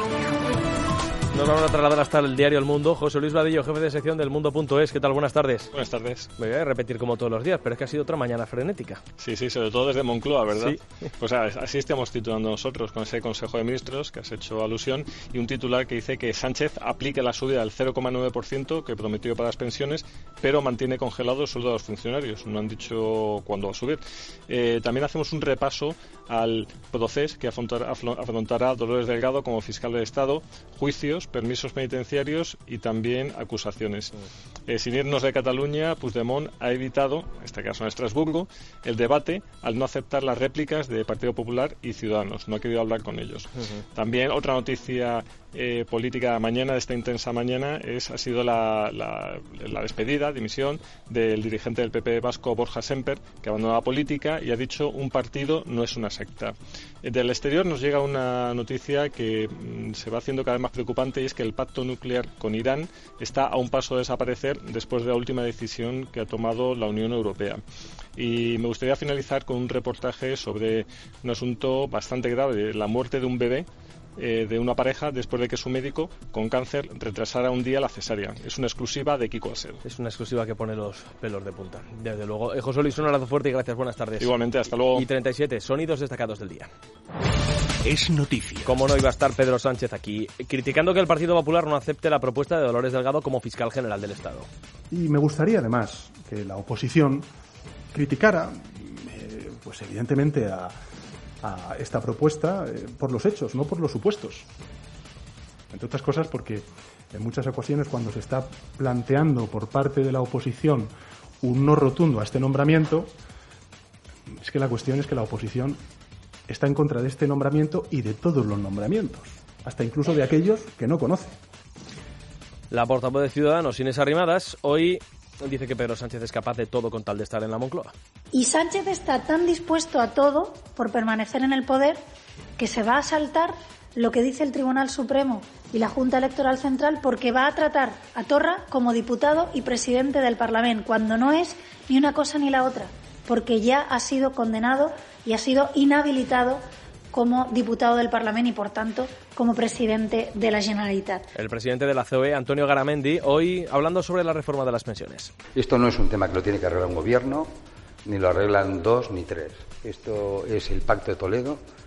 Nos vamos a trasladar hasta el diario El Mundo. José Luis Vadillo, jefe de sección del Mundo punto es. ¿Qué tal? Buenas tardes. Buenas tardes. Me voy a repetir como todos los días, pero es que ha sido otra mañana frenética. Sí, sí, sobre todo desde Moncloa, ¿verdad? Sí. Pues así estamos titulando nosotros con ese Consejo de Ministros que has hecho alusión y un titular que dice que Sánchez aplique la subida del cero coma nueve por ciento que prometió para las pensiones, pero mantiene congelados el sueldo de los funcionarios. No han dicho cuándo va a subir. Eh, también hacemos un repaso al proceso que afrontará, afrontará Dolores Delgado como fiscal del Estado, juicios, permisos penitenciarios y también acusaciones. Eh, sin irnos de Cataluña, Puigdemont ha evitado, en este caso en Estrasburgo, el debate al no aceptar las réplicas de Partido Popular y Ciudadanos. No ha querido hablar con ellos. Uh-huh. También otra noticia eh, política mañana, de esta intensa mañana, es ha sido la, la, la despedida, dimisión del dirigente del P P vasco, Borja Semper, que abandonó la política y ha dicho un partido no es una secta. Eh, del exterior nos llega una noticia que mm, se va haciendo cada vez más preocupante, y es que el pacto nuclear con Irán está a un paso de desaparecer después de la última decisión que ha tomado la Unión Europea. Y me gustaría finalizar con un reportaje sobre un asunto bastante grave, la muerte de un bebé eh, de una pareja después de que su médico con cáncer retrasara un día la cesárea. Es una exclusiva de Kiko Asero. Es una exclusiva que pone los pelos de punta, desde luego. Eh, José Luis, un abrazo fuerte y gracias, buenas tardes. Igualmente, hasta luego. Y treinta y siete, sonidos destacados del día. Es noticia. Como no iba a estar Pedro Sánchez aquí, criticando que el Partido Popular no acepte la propuesta de Dolores Delgado como fiscal general del Estado. Y me gustaría además que la oposición criticara, eh, pues evidentemente a, a esta propuesta eh, por los hechos, no por los supuestos. Entre otras cosas porque en muchas ocasiones cuando se está planteando por parte de la oposición un no rotundo a este nombramiento, es que la cuestión es que la oposición está en contra de este nombramiento y de todos los nombramientos, hasta incluso de aquellos que no conoce. La portavoz de Ciudadanos, Inés Arrimadas, hoy dice que Pedro Sánchez es capaz de todo con tal de estar en la Moncloa. Y Sánchez está tan dispuesto a todo por permanecer en el poder que se va a saltar lo que dice el Tribunal Supremo y la Junta Electoral Central, porque va a tratar a Torra como diputado y presidente del Parlamento, cuando no es ni una cosa ni la otra, porque ya ha sido condenado y ha sido inhabilitado como diputado del Parlamento y, por tanto, como presidente de la Generalitat. El presidente de la C O E, Antonio Garamendi, hoy hablando sobre la reforma de las pensiones. Esto no es un tema que lo tiene que arreglar un gobierno, ni lo arreglan dos ni tres. Esto es el Pacto de Toledo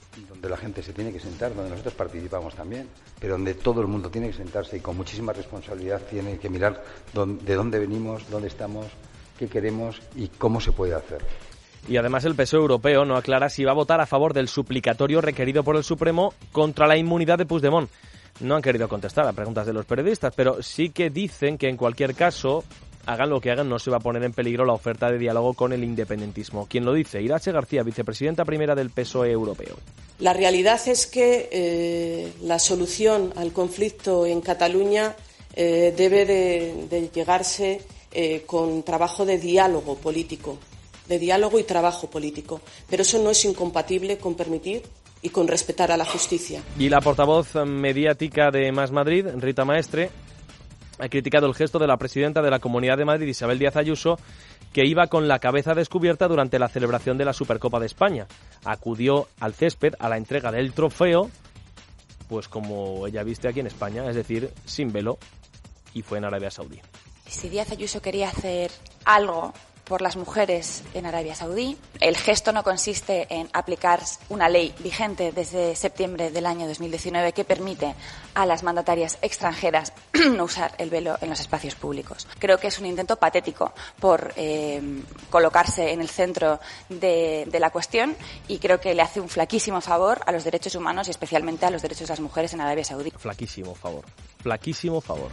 donde la gente se tiene que sentar, donde nosotros participamos también, pero donde todo el mundo tiene que sentarse y con muchísima responsabilidad tiene que mirar dónde, de dónde venimos, dónde estamos, qué queremos y cómo se puede hacer. Y además el P S O E europeo no aclara si va a votar a favor del suplicatorio requerido por el Supremo contra la inmunidad de Puigdemont. No han querido contestar a preguntas de los periodistas, pero sí que dicen que en cualquier caso, hagan lo que hagan, no se va a poner en peligro la oferta de diálogo con el independentismo. ¿Quién lo dice? Irache García, vicepresidenta primera del P S O E europeo. La realidad es que eh, la solución al conflicto en Cataluña eh, debe de, de llegarse eh, con trabajo de diálogo político. de diálogo y trabajo político. Pero eso no es incompatible con permitir y con respetar a la justicia. Y la portavoz mediática de Más Madrid, Rita Maestre, ha criticado el gesto de la presidenta de la Comunidad de Madrid, Isabel Díaz Ayuso, que iba con la cabeza descubierta durante la celebración de la Supercopa de España. Acudió al césped a la entrega del trofeo, pues como ella viste aquí en España, es decir, sin velo, y fue en Arabia Saudí. Si Díaz Ayuso quería hacer algo por las mujeres en Arabia Saudí, el gesto no consiste en aplicar una ley vigente desde septiembre del año dos mil diecinueve que permite a las mandatarias extranjeras no usar el velo en los espacios públicos. Creo que es un intento patético por eh, colocarse en el centro de, de la cuestión y creo que le hace un flaquísimo favor a los derechos humanos y especialmente a los derechos de las mujeres en Arabia Saudí. Flaquísimo favor, flaquísimo favor.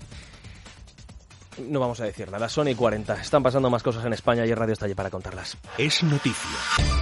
No vamos a decir nada, son y cuarenta. Están pasando más cosas en España y el Radio está allí para contarlas. Es noticia.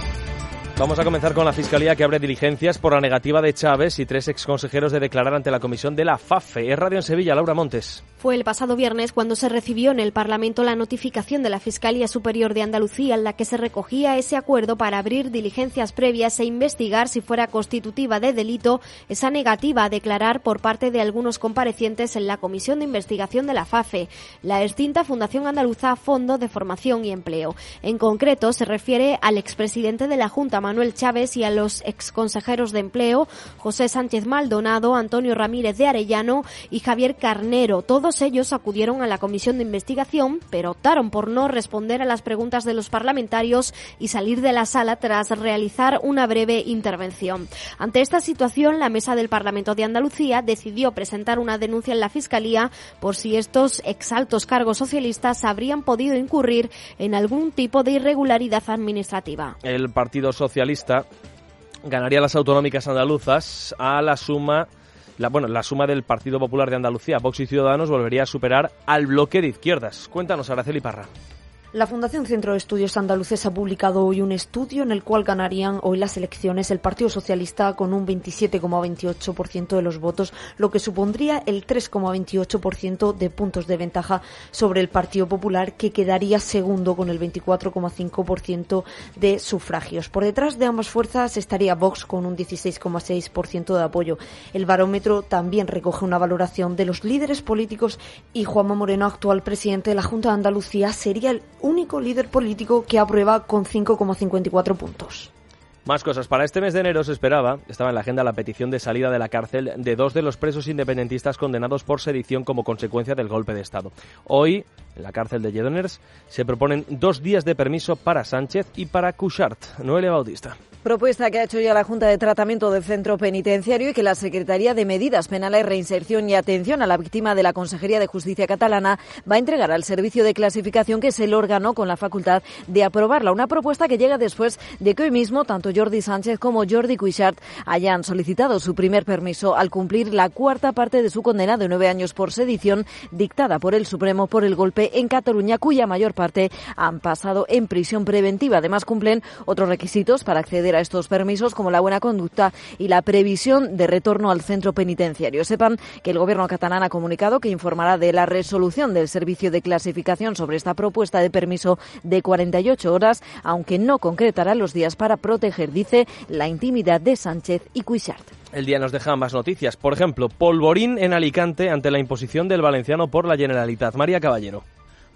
Vamos a comenzar con la Fiscalía, que abre diligencias por la negativa de Chávez y tres exconsejeros de declarar ante la comisión de la FAFE. Es Radio en Sevilla, Laura Montes. Fue el pasado viernes cuando se recibió en el Parlamento la notificación de la Fiscalía Superior de Andalucía en la que se recogía ese acuerdo para abrir diligencias previas e investigar si fuera constitutiva de delito esa negativa a declarar por parte de algunos comparecientes en la Comisión de Investigación de la FAFE, la extinta Fundación Andaluza Fondo de Formación y Empleo. En concreto, se refiere al expresidente de la Junta, Manuel Chávez, y a los exconsejeros de Empleo, José Sánchez Maldonado, Antonio Ramírez de Arellano y Javier Carnero. Todos ellos acudieron a la comisión de investigación, pero optaron por no responder a las preguntas de los parlamentarios y salir de la sala tras realizar una breve intervención. Ante esta situación, la Mesa del Parlamento de Andalucía decidió presentar una denuncia en la Fiscalía por si estos exaltos cargos socialistas habrían podido incurrir en algún tipo de irregularidad administrativa. El Partido Socialista ganaría las autonómicas andaluzas a la suma La, bueno, la suma del Partido Popular de Andalucía. Vox y Ciudadanos volvería a superar al bloque de izquierdas. Cuéntanos, Araceli Parra. La Fundación Centro de Estudios Andaluces ha publicado hoy un estudio en el cual ganarían hoy las elecciones el Partido Socialista con un veintisiete coma veintiocho por ciento de los votos, lo que supondría el tres coma veintiocho por ciento de puntos de ventaja sobre el Partido Popular, que quedaría segundo con el veinticuatro coma cinco por ciento de sufragios. Por detrás de ambas fuerzas estaría Vox con un dieciséis coma seis por ciento de apoyo. El barómetro también recoge una valoración de los líderes políticos y Juanma Moreno, actual presidente de la Junta de Andalucía, sería el único líder político que aprueba con cinco coma cincuenta y cuatro puntos. Más cosas. Para este mes de enero se esperaba, estaba en la agenda, la petición de salida de la cárcel de dos de los presos independentistas condenados por sedición como consecuencia del golpe de Estado. Hoy, en la cárcel de Lledoners, se proponen dos días de permiso para Sánchez y para Cuixart. Noelia Bautista. Propuesta que ha hecho ya la Junta de Tratamiento del Centro Penitenciario y que la Secretaría de Medidas Penales, Reinserción y Atención a la Víctima de la Consejería de Justicia catalana va a entregar al Servicio de Clasificación, que es el órgano con la facultad de aprobarla. Una propuesta que llega después de que hoy mismo tanto Jordi Sánchez como Jordi Cuixart hayan solicitado su primer permiso al cumplir la cuarta parte de su condena de nueve años por sedición dictada por el Supremo por el golpe en Cataluña, cuya mayor parte han pasado en prisión preventiva. Además, cumplen otros requisitos para acceder a estos permisos, como la buena conducta y la previsión de retorno al centro penitenciario. Sepan que el Gobierno catalán ha comunicado que informará de la resolución del Servicio de Clasificación sobre esta propuesta de permiso de cuarenta y ocho horas, aunque no concretará los días para proteger, dice, la intimidad de Sánchez y Cuixart. El día nos deja más noticias. Por ejemplo, polvorín en Alicante ante la imposición del valenciano por la Generalitat. María Caballero.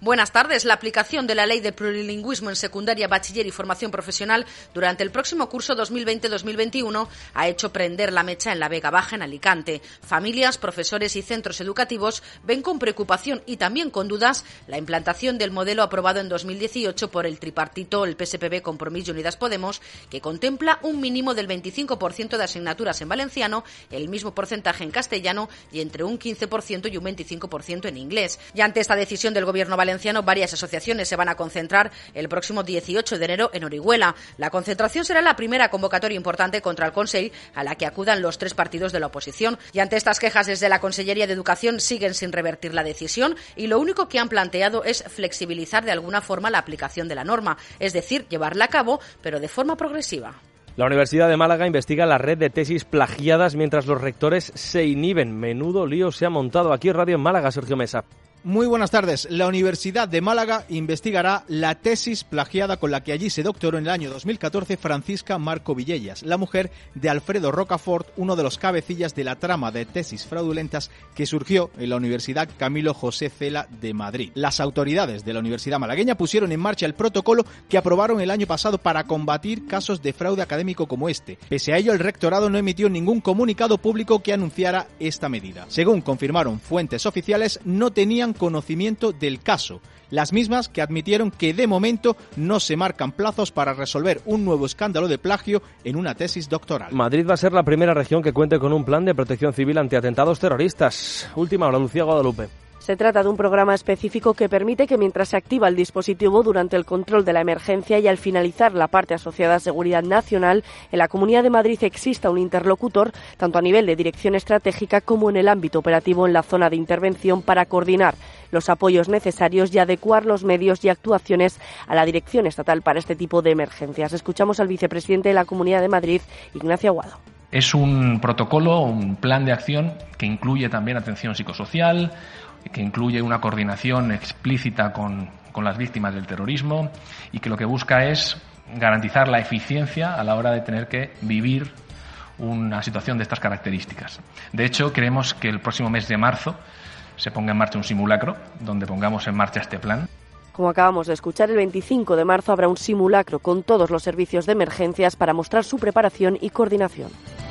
Buenas tardes. La aplicación de la Ley de Plurilingüismo en secundaria, bachiller y formación profesional durante el próximo curso dos mil veinte dos mil veintiuno ha hecho prender la mecha en la Vega Baja, en Alicante. Familias, profesores y centros educativos ven con preocupación y también con dudas la implantación del modelo aprobado en dos mil dieciocho por el tripartito, el P S P B, Compromís y Unidas Podemos, que contempla un mínimo del veinticinco por ciento de asignaturas en valenciano, el mismo porcentaje en castellano y entre un quince por ciento y un veinticinco por ciento en inglés. Y ante esta decisión del Gobierno valenciano, varias asociaciones se van a concentrar el próximo dieciocho de enero en Orihuela. La concentración será la primera convocatoria importante contra el Consell a la que acudan los tres partidos de la oposición. Y ante estas quejas desde la Consellería de Educación siguen sin revertir la decisión y lo único que han planteado es flexibilizar de alguna forma la aplicación de la norma, es decir, llevarla a cabo, pero de forma progresiva. La Universidad de Málaga investiga la red de tesis plagiadas mientras los rectores se inhiben. Menudo lío se ha montado aquí en Radio en Málaga, Sergio Mesa. Muy buenas tardes. La Universidad de Málaga investigará la tesis plagiada con la que allí se doctoró en el año dos mil catorce Francisca Marco Villellas, la mujer de Alfredo Rocafort, uno de los cabecillas de la trama de tesis fraudulentas que surgió en la Universidad Camilo José Cela de Madrid. Las autoridades de la Universidad malagueña pusieron en marcha el protocolo que aprobaron el año pasado para combatir casos de fraude académico como este. Pese a ello, el rectorado no emitió ningún comunicado público que anunciara esta medida. Según confirmaron fuentes oficiales, no tenían conocimiento del caso, las mismas que admitieron que de momento no se marcan plazos para resolver un nuevo escándalo de plagio en una tesis doctoral. Madrid va a ser la primera región que cuente con un plan de protección civil ante atentados terroristas. Última hora, Lucía Guadalupe. Se trata de un programa específico que permite que mientras se activa el dispositivo durante el control de la emergencia y al finalizar la parte asociada a seguridad nacional, en la Comunidad de Madrid exista un interlocutor, tanto a nivel de dirección estratégica como en el ámbito operativo en la zona de intervención, para coordinar los apoyos necesarios y adecuar los medios y actuaciones a la dirección estatal para este tipo de emergencias. Escuchamos al vicepresidente de la Comunidad de Madrid, Ignacio Aguado. Es un protocolo, un plan de acción que incluye también atención psicosocial, que incluye una coordinación explícita con, con las víctimas del terrorismo y que lo que busca es garantizar la eficiencia a la hora de tener que vivir una situación de estas características. De hecho, queremos que el próximo mes de marzo se ponga en marcha un simulacro donde pongamos en marcha este plan. Como acabamos de escuchar, el veinticinco de marzo habrá un simulacro con todos los servicios de emergencias para mostrar su preparación y coordinación.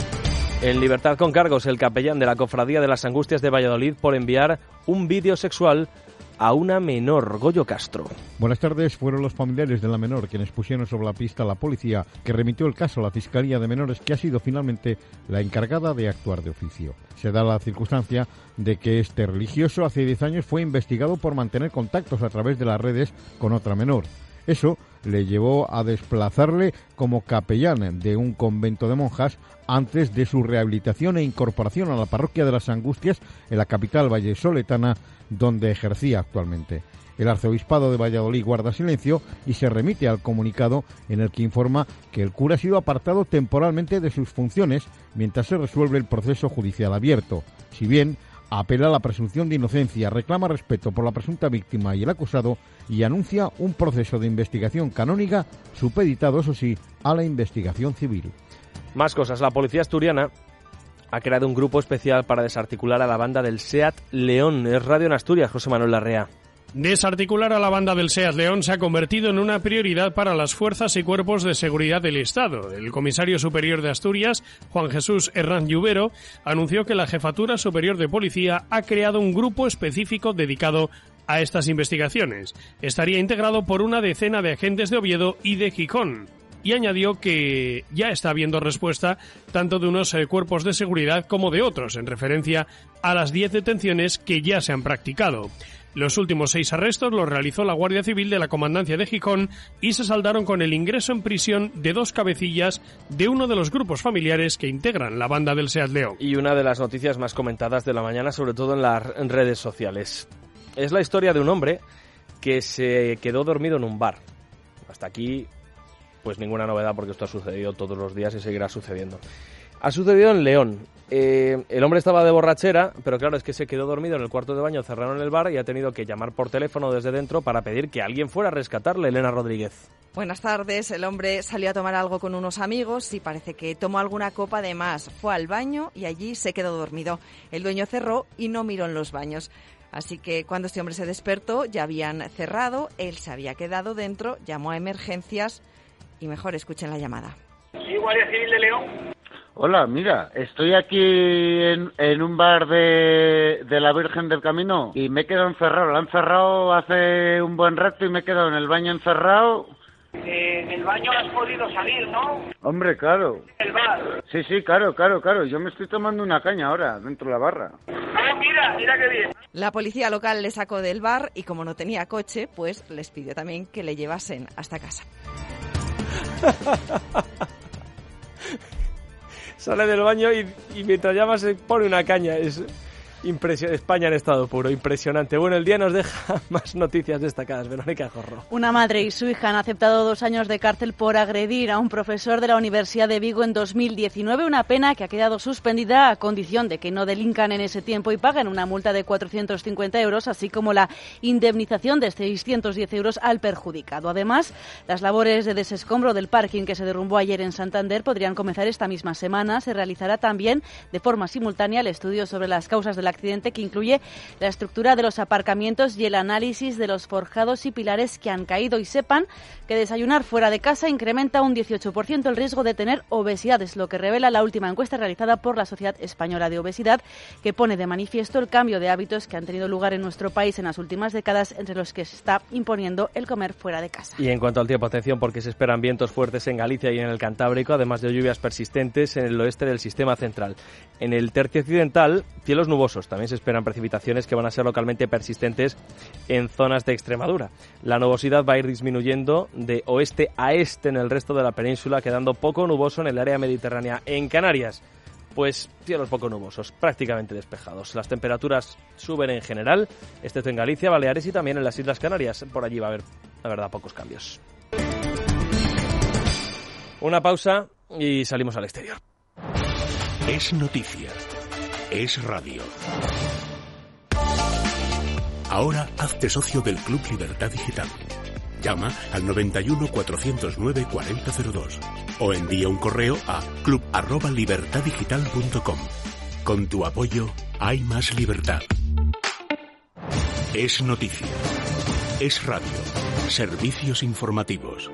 En libertad con cargos, el capellán de la Cofradía de las Angustias de Valladolid por enviar un vídeo sexual a una menor. Goyo Castro. Buenas tardes. Fueron los familiares de la menor quienes pusieron sobre la pista a la policía, que remitió el caso a la Fiscalía de Menores, que ha sido finalmente la encargada de actuar de oficio. Se da la circunstancia de que este religioso hace diez años fue investigado por mantener contactos a través de las redes con otra menor. Eso le llevó a desplazarle como capellán de un convento de monjas antes de su rehabilitación e incorporación a la parroquia de las Angustias en la capital vallesoletana, donde ejercía actualmente. El arzobispado de Valladolid guarda silencio y se remite al comunicado en el que informa que el cura ha sido apartado temporalmente de sus funciones mientras se resuelve el proceso judicial abierto. Si bien apela a la presunción de inocencia, reclama respeto por la presunta víctima y el acusado y anuncia un proceso de investigación canónica supeditado, eso sí, a la investigación civil. Más cosas. La policía asturiana ha creado un grupo especial para desarticular a la banda del SEAT León. Es Radio en Asturias, José Manuel Larrea. Desarticular a la banda del SEAT León se ha convertido en una prioridad para las fuerzas y cuerpos de seguridad del Estado. El comisario superior de Asturias, Juan Jesús Herrán Lluvero, anunció que la Jefatura Superior de Policía ha creado un grupo específico dedicado a estas investigaciones. Estaría integrado por una decena de agentes de Oviedo y de Gijón. Y añadió que ya está habiendo respuesta tanto de unos eh, cuerpos de seguridad como de otros, en referencia a las diez detenciones que ya se han practicado. Los últimos seis arrestos los realizó la Guardia Civil de la Comandancia de Gijón y se saldaron con el ingreso en prisión de dos cabecillas de uno de los grupos familiares que integran la banda del SEAT León. Y una de las noticias más comentadas de la mañana, sobre todo en las redes sociales. Es la historia de un hombre que se quedó dormido en un bar. Hasta aquí, pues ninguna novedad, porque esto ha sucedido todos los días y seguirá sucediendo. Ha sucedido en León. Eh, el hombre estaba de borrachera, pero claro, es que se quedó dormido en el cuarto de baño, cerraron el bar y ha tenido que llamar por teléfono desde dentro para pedir que alguien fuera a rescatarle. Elena Rodríguez. Buenas tardes. El hombre salió a tomar algo con unos amigos y parece que tomó alguna copa de más. Fue al baño y allí se quedó dormido. El dueño cerró y no miró en los baños. Así que cuando este hombre se despertó ya habían cerrado, él se había quedado dentro, llamó a emergencias y mejor escuchen la llamada. Sí, Guardia Civil de León. Hola, mira, estoy aquí en, en un bar de, de la Virgen del Camino y me he quedado encerrado. Lo han cerrado hace un buen rato y me he quedado en el baño encerrado. Eh, en el baño has podido salir, ¿no? Hombre, claro. El bar. Sí, sí, claro, claro, claro. Yo me estoy tomando una caña ahora dentro de la barra. Ah, mira, mira qué bien. La policía local le sacó del bar y como no tenía coche, pues les pidió también que le llevasen hasta casa. Sale del baño y, y mientras llama se pone una caña. Es impresionante. España en estado puro, impresionante. Bueno, el día nos deja más noticias destacadas. Verónica Jorro. Una madre y su hija han aceptado dos años de cárcel por agredir a un profesor de la Universidad de Vigo en dos mil diecinueve. Una pena que ha quedado suspendida a condición de que no delincan en ese tiempo y paguen una multa de cuatrocientos cincuenta euros, así como la indemnización de seiscientos diez euros al perjudicado. Además, las labores de desescombro del parking que se derrumbó ayer en Santander podrían comenzar esta misma semana. Se realizará también de forma simultánea el estudio sobre las causas del accidente, que incluye la estructura de los aparcamientos y el análisis de los forjados y pilares que han caído. Y sepan que desayunar fuera de casa incrementa un dieciocho por ciento el riesgo de tener obesidad, es lo que revela la última encuesta realizada por la Sociedad Española de Obesidad, que pone de manifiesto el cambio de hábitos que han tenido lugar en nuestro país en las últimas décadas, entre los que se está imponiendo el comer fuera de casa. Y en cuanto al tiempo, atención, porque se esperan vientos fuertes en Galicia y en el Cantábrico, además de lluvias persistentes en el oeste del sistema central. En el tercio occidental, cielos nubosos. También se esperan precipitaciones que van a ser localmente persistentes en zonas de Extremadura. La nubosidad va a ir disminuyendo de oeste a este en el resto de la península, quedando poco nuboso en el área mediterránea. En Canarias, pues cielos poco nubosos, prácticamente despejados. Las temperaturas suben en general, excepto en Galicia, Baleares y también en las Islas Canarias. Por allí va a haber, la verdad, pocos cambios. Una pausa y salimos al exterior. Es noticia. Es radio. Ahora hazte socio del Club Libertad Digital. Llama al noventa y uno, cuatrocientos nueve, cuarenta cero dos o envía un correo a club arroba libertad digital punto com. Con tu apoyo hay más libertad. Es noticia. Es radio. Servicios informativos.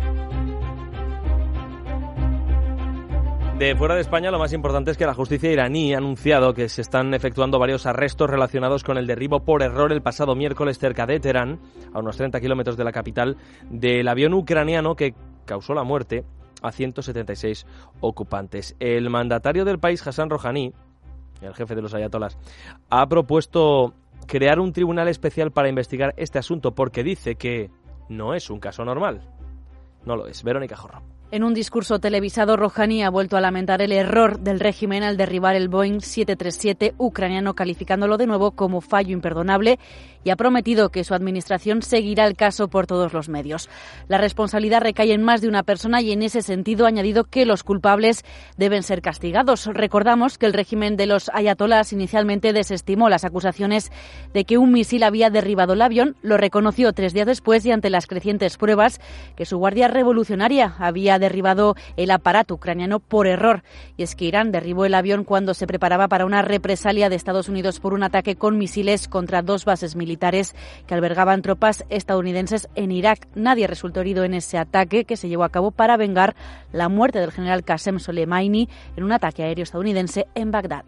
De fuera de España, lo más importante es que la justicia iraní ha anunciado que se están efectuando varios arrestos relacionados con el derribo por error el pasado miércoles cerca de Teherán, a unos treinta kilómetros de la capital, del avión ucraniano que causó la muerte a ciento setenta y seis ocupantes. El mandatario del país, Hassan Rouhani, el jefe de los ayatolás, ha propuesto crear un tribunal especial para investigar este asunto porque dice que no es un caso normal. No lo es. Verónica Jorro. En un discurso televisado, Rouhani ha vuelto a lamentar el error del régimen al derribar el Boeing siete treinta y siete ucraniano, calificándolo de nuevo como fallo imperdonable, y ha prometido que su administración seguirá el caso por todos los medios. La responsabilidad recae en más de una persona y en ese sentido ha añadido que los culpables deben ser castigados. Recordamos que el régimen de los ayatolás inicialmente desestimó las acusaciones de que un misil había derribado el avión, lo reconoció tres días después y ante las crecientes pruebas que su guardia revolucionaria había derribado el aparato ucraniano por error. Y es que Irán derribó el avión cuando se preparaba para una represalia de Estados Unidos por un ataque con misiles contra dos bases militares que albergaban tropas estadounidenses en Irak. Nadie resultó herido en ese ataque que se llevó a cabo para vengar la muerte del general Qasem Soleimani en un ataque aéreo estadounidense en Bagdad.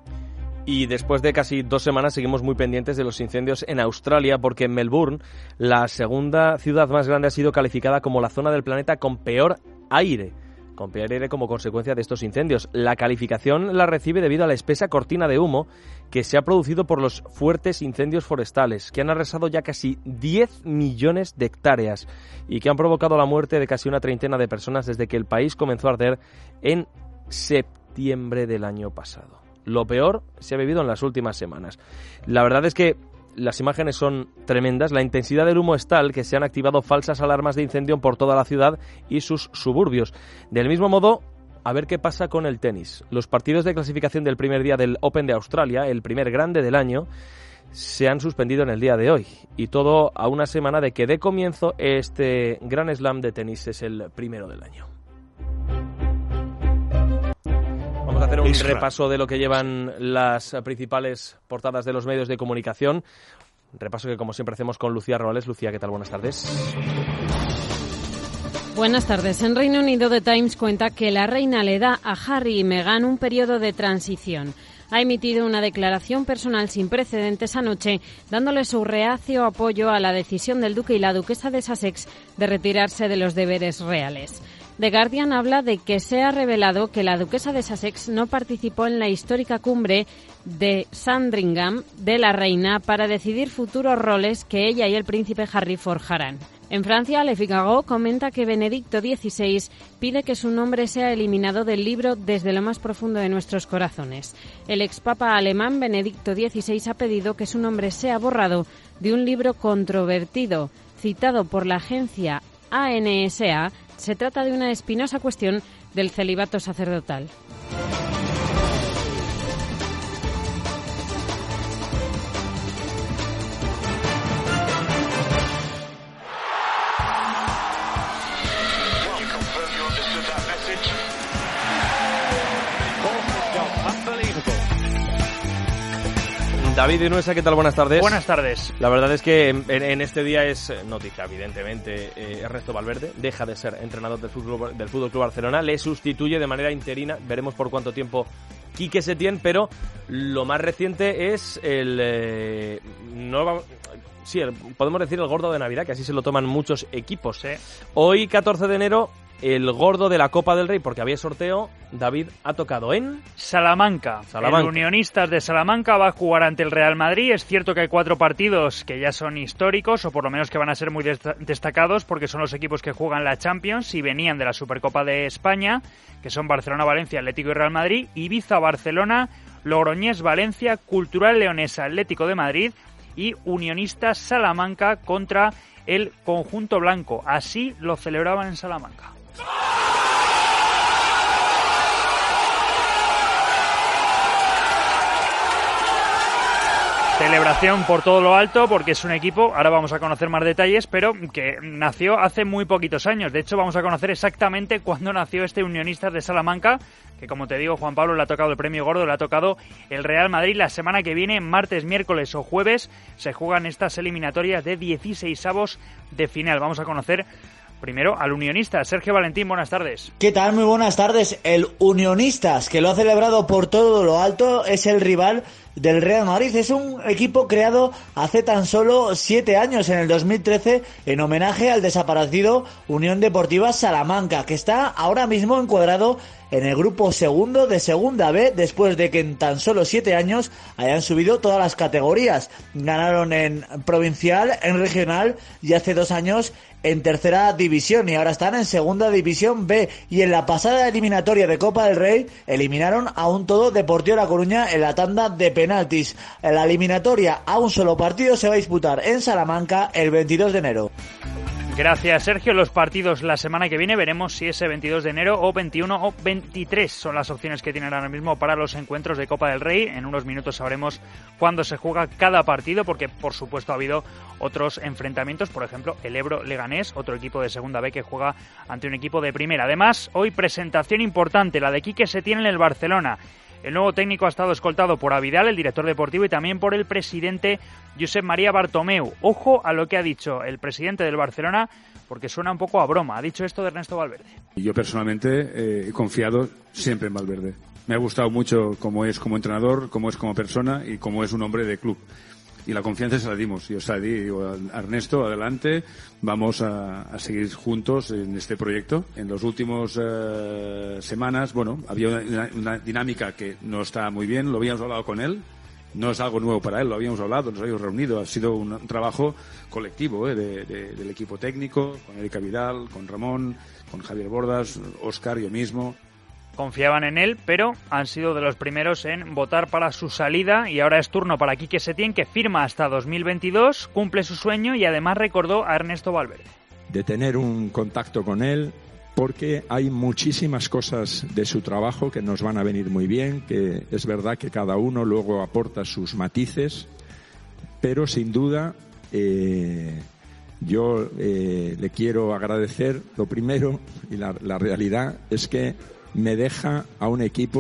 Y después de casi dos semanas seguimos muy pendientes de los incendios en Australia, porque en Melbourne, la segunda ciudad más grande, ha sido calificada como la zona del planeta con peor aire, con peor aire como consecuencia de estos incendios. La calificación la recibe debido a la espesa cortina de humo que se ha producido por los fuertes incendios forestales, que han arrasado ya casi diez millones de hectáreas y que han provocado la muerte de casi una treintena de personas desde que el país comenzó a arder en septiembre del año pasado. Lo peor se ha vivido en las últimas semanas. La verdad es que las imágenes son tremendas. La intensidad del humo es tal que se han activado falsas alarmas de incendio por toda la ciudad y sus suburbios. Del mismo modo, a ver qué pasa con el tenis. Los partidos de clasificación del primer día del Open de Australia, el primer grande del año, se han suspendido en el día de hoy. Y todo a una semana de que dé comienzo este Grand Slam de tenis. Es el primero del año. Vamos a hacer hacer un repaso de lo que llevan las principales portadas de los medios de comunicación. Un repaso que, como siempre, hacemos con Lucía Roales. Lucía, ¿qué tal? Buenas tardes. Buenas tardes. En Reino Unido, The Times cuenta que la reina le da a Harry y Meghan un periodo de transición. Ha emitido una declaración personal sin precedentes anoche, dándole su reacio apoyo a la decisión del duque y la duquesa de Sussex de retirarse de los deberes reales. The Guardian habla de que se ha revelado que la duquesa de Sussex no participó en la histórica cumbre de Sandringham de la reina para decidir futuros roles que ella y el príncipe Harry forjarán. En Francia, Le Figaro comenta que Benedicto dieciséis pide que su nombre sea eliminado del libro Desde lo más profundo de nuestros corazones. El expapa alemán Benedicto dieciséis ha pedido que su nombre sea borrado de un libro controvertido, citado por la agencia A N S A. Se trata de una espinosa cuestión del celibato sacerdotal. David Inuesa, ¿qué tal? Buenas tardes. Buenas tardes. La verdad es que en, en este día es noticia, evidentemente, eh, Ernesto Valverde deja de ser entrenador del Fútbol, del Fútbol Club Barcelona, le sustituye de manera interina, veremos por cuánto tiempo, Quique Setién, pero lo más reciente es el... Eh, no, sí, el, podemos decir el gordo de Navidad, que así se lo toman muchos equipos. ¿eh? Hoy, catorce de enero... El gordo de la Copa del Rey, porque había sorteo, David, ha tocado en... Salamanca. Salamanca. El Unionistas de Salamanca va a jugar ante el Real Madrid. Es cierto que hay cuatro partidos que ya son históricos, o por lo menos que van a ser muy dest- destacados, porque son los equipos que juegan la Champions y venían de la Supercopa de España, que son Barcelona, Valencia, Atlético y Real Madrid, Ibiza, Barcelona, Logroñés, Valencia, Cultural Leonesa, Atlético de Madrid y Unionistas Salamanca contra el conjunto blanco. Así lo celebraban en Salamanca. Celebración por todo lo alto, porque es un equipo, ahora vamos a conocer más detalles, pero que nació hace muy poquitos años. De hecho, vamos a conocer exactamente cuándo nació este Unionistas de Salamanca, que, como te digo, Juan Pablo, le ha tocado el premio gordo, le ha tocado el Real Madrid. La semana que viene, martes, miércoles o jueves, se juegan estas eliminatorias de dieciseisavos de final. Vamos a conocer primero al Unionistas. Sergio Valentín, buenas tardes. ¿Qué tal? Muy buenas tardes. El Unionistas, que lo ha celebrado por todo lo alto, es el rival del Real Madrid. Es un equipo creado hace tan solo siete años, en el dos mil trece, en homenaje al desaparecido Unión Deportiva Salamanca, que está ahora mismo encuadrado en el grupo segundo de Segunda B, después de que en tan solo siete años hayan subido todas las categorías. Ganaron en provincial, en regional y hace dos años en tercera división, y ahora están en segunda división B. Y en la pasada eliminatoria de Copa del Rey eliminaron a un todo Deportivo La Coruña en la tanda de penaltis. La eliminatoria a un solo partido se va a disputar en Salamanca el veintidós de enero. Gracias, Sergio. Los partidos la semana que viene veremos si ese veintidós de enero o veintiuno o veintitrés son las opciones que tienen ahora mismo para los encuentros de Copa del Rey. En unos minutos sabremos cuándo se juega cada partido, porque por supuesto ha habido otros enfrentamientos, por ejemplo el Ebro Leganés, otro equipo de Segunda B que juega ante un equipo de Primera. Además, hoy presentación importante, la de Quique Setién en el Barcelona. El nuevo técnico ha estado escoltado por Avidal, el director deportivo, y también por el presidente Josep María Bartomeu. Ojo a lo que ha dicho el presidente del Barcelona, porque suena un poco a broma. Ha dicho esto de Ernesto Valverde. Yo personalmente eh, he confiado siempre en Valverde. Me ha gustado mucho cómo es como entrenador, cómo es como persona y cómo es un hombre de club. Y la confianza se la dimos. Yo se la di digo, a Ernesto, adelante, vamos a, a seguir juntos en este proyecto. En las últimas eh, semanas, bueno, había una, una dinámica que no está muy bien, lo habíamos hablado con él. No es algo nuevo para él, lo habíamos hablado, nos habíamos reunido, ha sido un, un trabajo colectivo eh, de, de, del equipo técnico, con Erika Vidal, con Ramón, con Javier Bordas, Óscar, yo mismo. Confiaban en él, pero han sido de los primeros en votar para su salida, y ahora es turno para Quique Setién, que firma hasta dos mil veintidós, cumple su sueño y además recordó a Ernesto Valverde. De tener un contacto con él, porque hay muchísimas cosas de su trabajo que nos van a venir muy bien, que es verdad que cada uno luego aporta sus matices, pero sin duda eh, yo eh, le quiero agradecer lo primero, y la, la realidad es que me deja a un equipo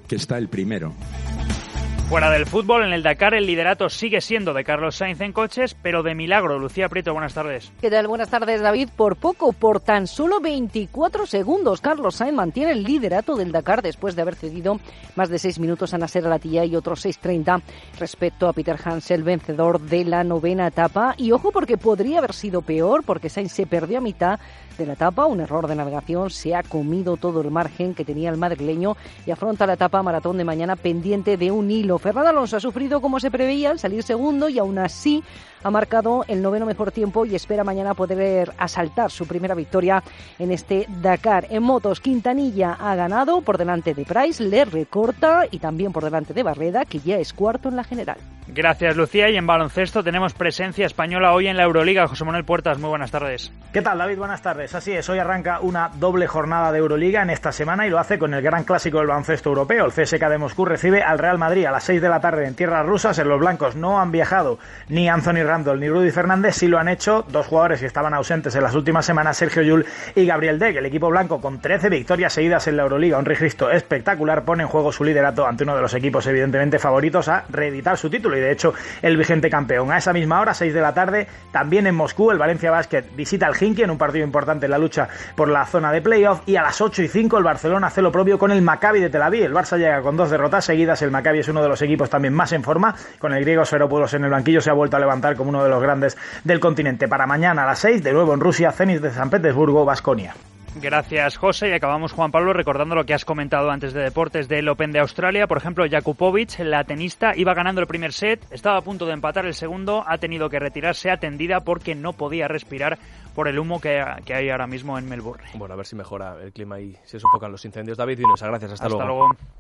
que está el primero. Fuera del fútbol, en el Dakar el liderato sigue siendo de Carlos Sainz en coches, pero de milagro. Lucía Prieto, buenas tardes. ¿Qué tal? Buenas tardes, David. Por poco, por tan solo veinticuatro segundos, Carlos Sainz mantiene el liderato del Dakar después de haber cedido más de seis minutos a Nasser Al-Attiyah y otros seis treinta respecto a Peter Hansel, vencedor de la novena etapa. Y ojo, porque podría haber sido peor, porque Sainz se perdió a mitad de la etapa. Un error de navegación, se ha comido todo el margen que tenía el madrileño y afronta la etapa maratón de mañana pendiente de un hilo. Fernando Alonso ha sufrido como se preveía al salir segundo y aún así ha marcado el noveno mejor tiempo y espera mañana poder asaltar su primera victoria en este Dakar. En motos, Quintanilla ha ganado por delante de Price, le recorta y también por delante de Barreda, que ya es cuarto en la general. Gracias, Lucía. Y en baloncesto tenemos presencia española hoy en la Euroliga. José Manuel Puertas, muy buenas tardes. ¿Qué tal, David? Buenas tardes. Así es, hoy arranca una doble jornada de Euroliga en esta semana y lo hace con el gran clásico del baloncesto europeo. El C S K de Moscú recibe al Real Madrid a las seis de la tarde en tierras rusas. En los blancos no han viajado ni Anthony Randall ni Rudy Fernández, sí lo han hecho dos jugadores que estaban ausentes en las últimas semanas, Sergio Llull y Gabriel Deck. El equipo blanco, con trece victorias seguidas en la Euroliga, un registro espectacular, pone en juego su liderato ante uno de los equipos evidentemente favoritos a reeditar su título y de hecho el vigente campeón. A esa misma hora, seis de la tarde, también en Moscú, el Valencia Basket visita al Khimki en un partido importante en la lucha por la zona de playoff, y a las ocho y cinco el Barcelona hace lo propio con el Maccabi de Tel Aviv. El Barça llega con dos derrotas seguidas, el Maccabi es uno de los equipos también más en forma, con el griego Sfairopoulos en el banquillo, se ha vuelto a levantar como uno de los grandes del continente. Para mañana a las seis, de nuevo en Rusia, Zenit de San Petersburgo, Baskonia. Gracias, José. Y acabamos, Juan Pablo, recordando lo que has comentado antes de deportes del Open de Australia. Por ejemplo, Jakupovic, la tenista, iba ganando el primer set, estaba a punto de empatar el segundo, ha tenido que retirarse atendida porque no podía respirar por el humo que, que hay ahora mismo en Melbourne. Bueno, a ver si mejora el clima y se sofocan los incendios. David Vinosa, gracias. Hasta, Hasta luego. luego.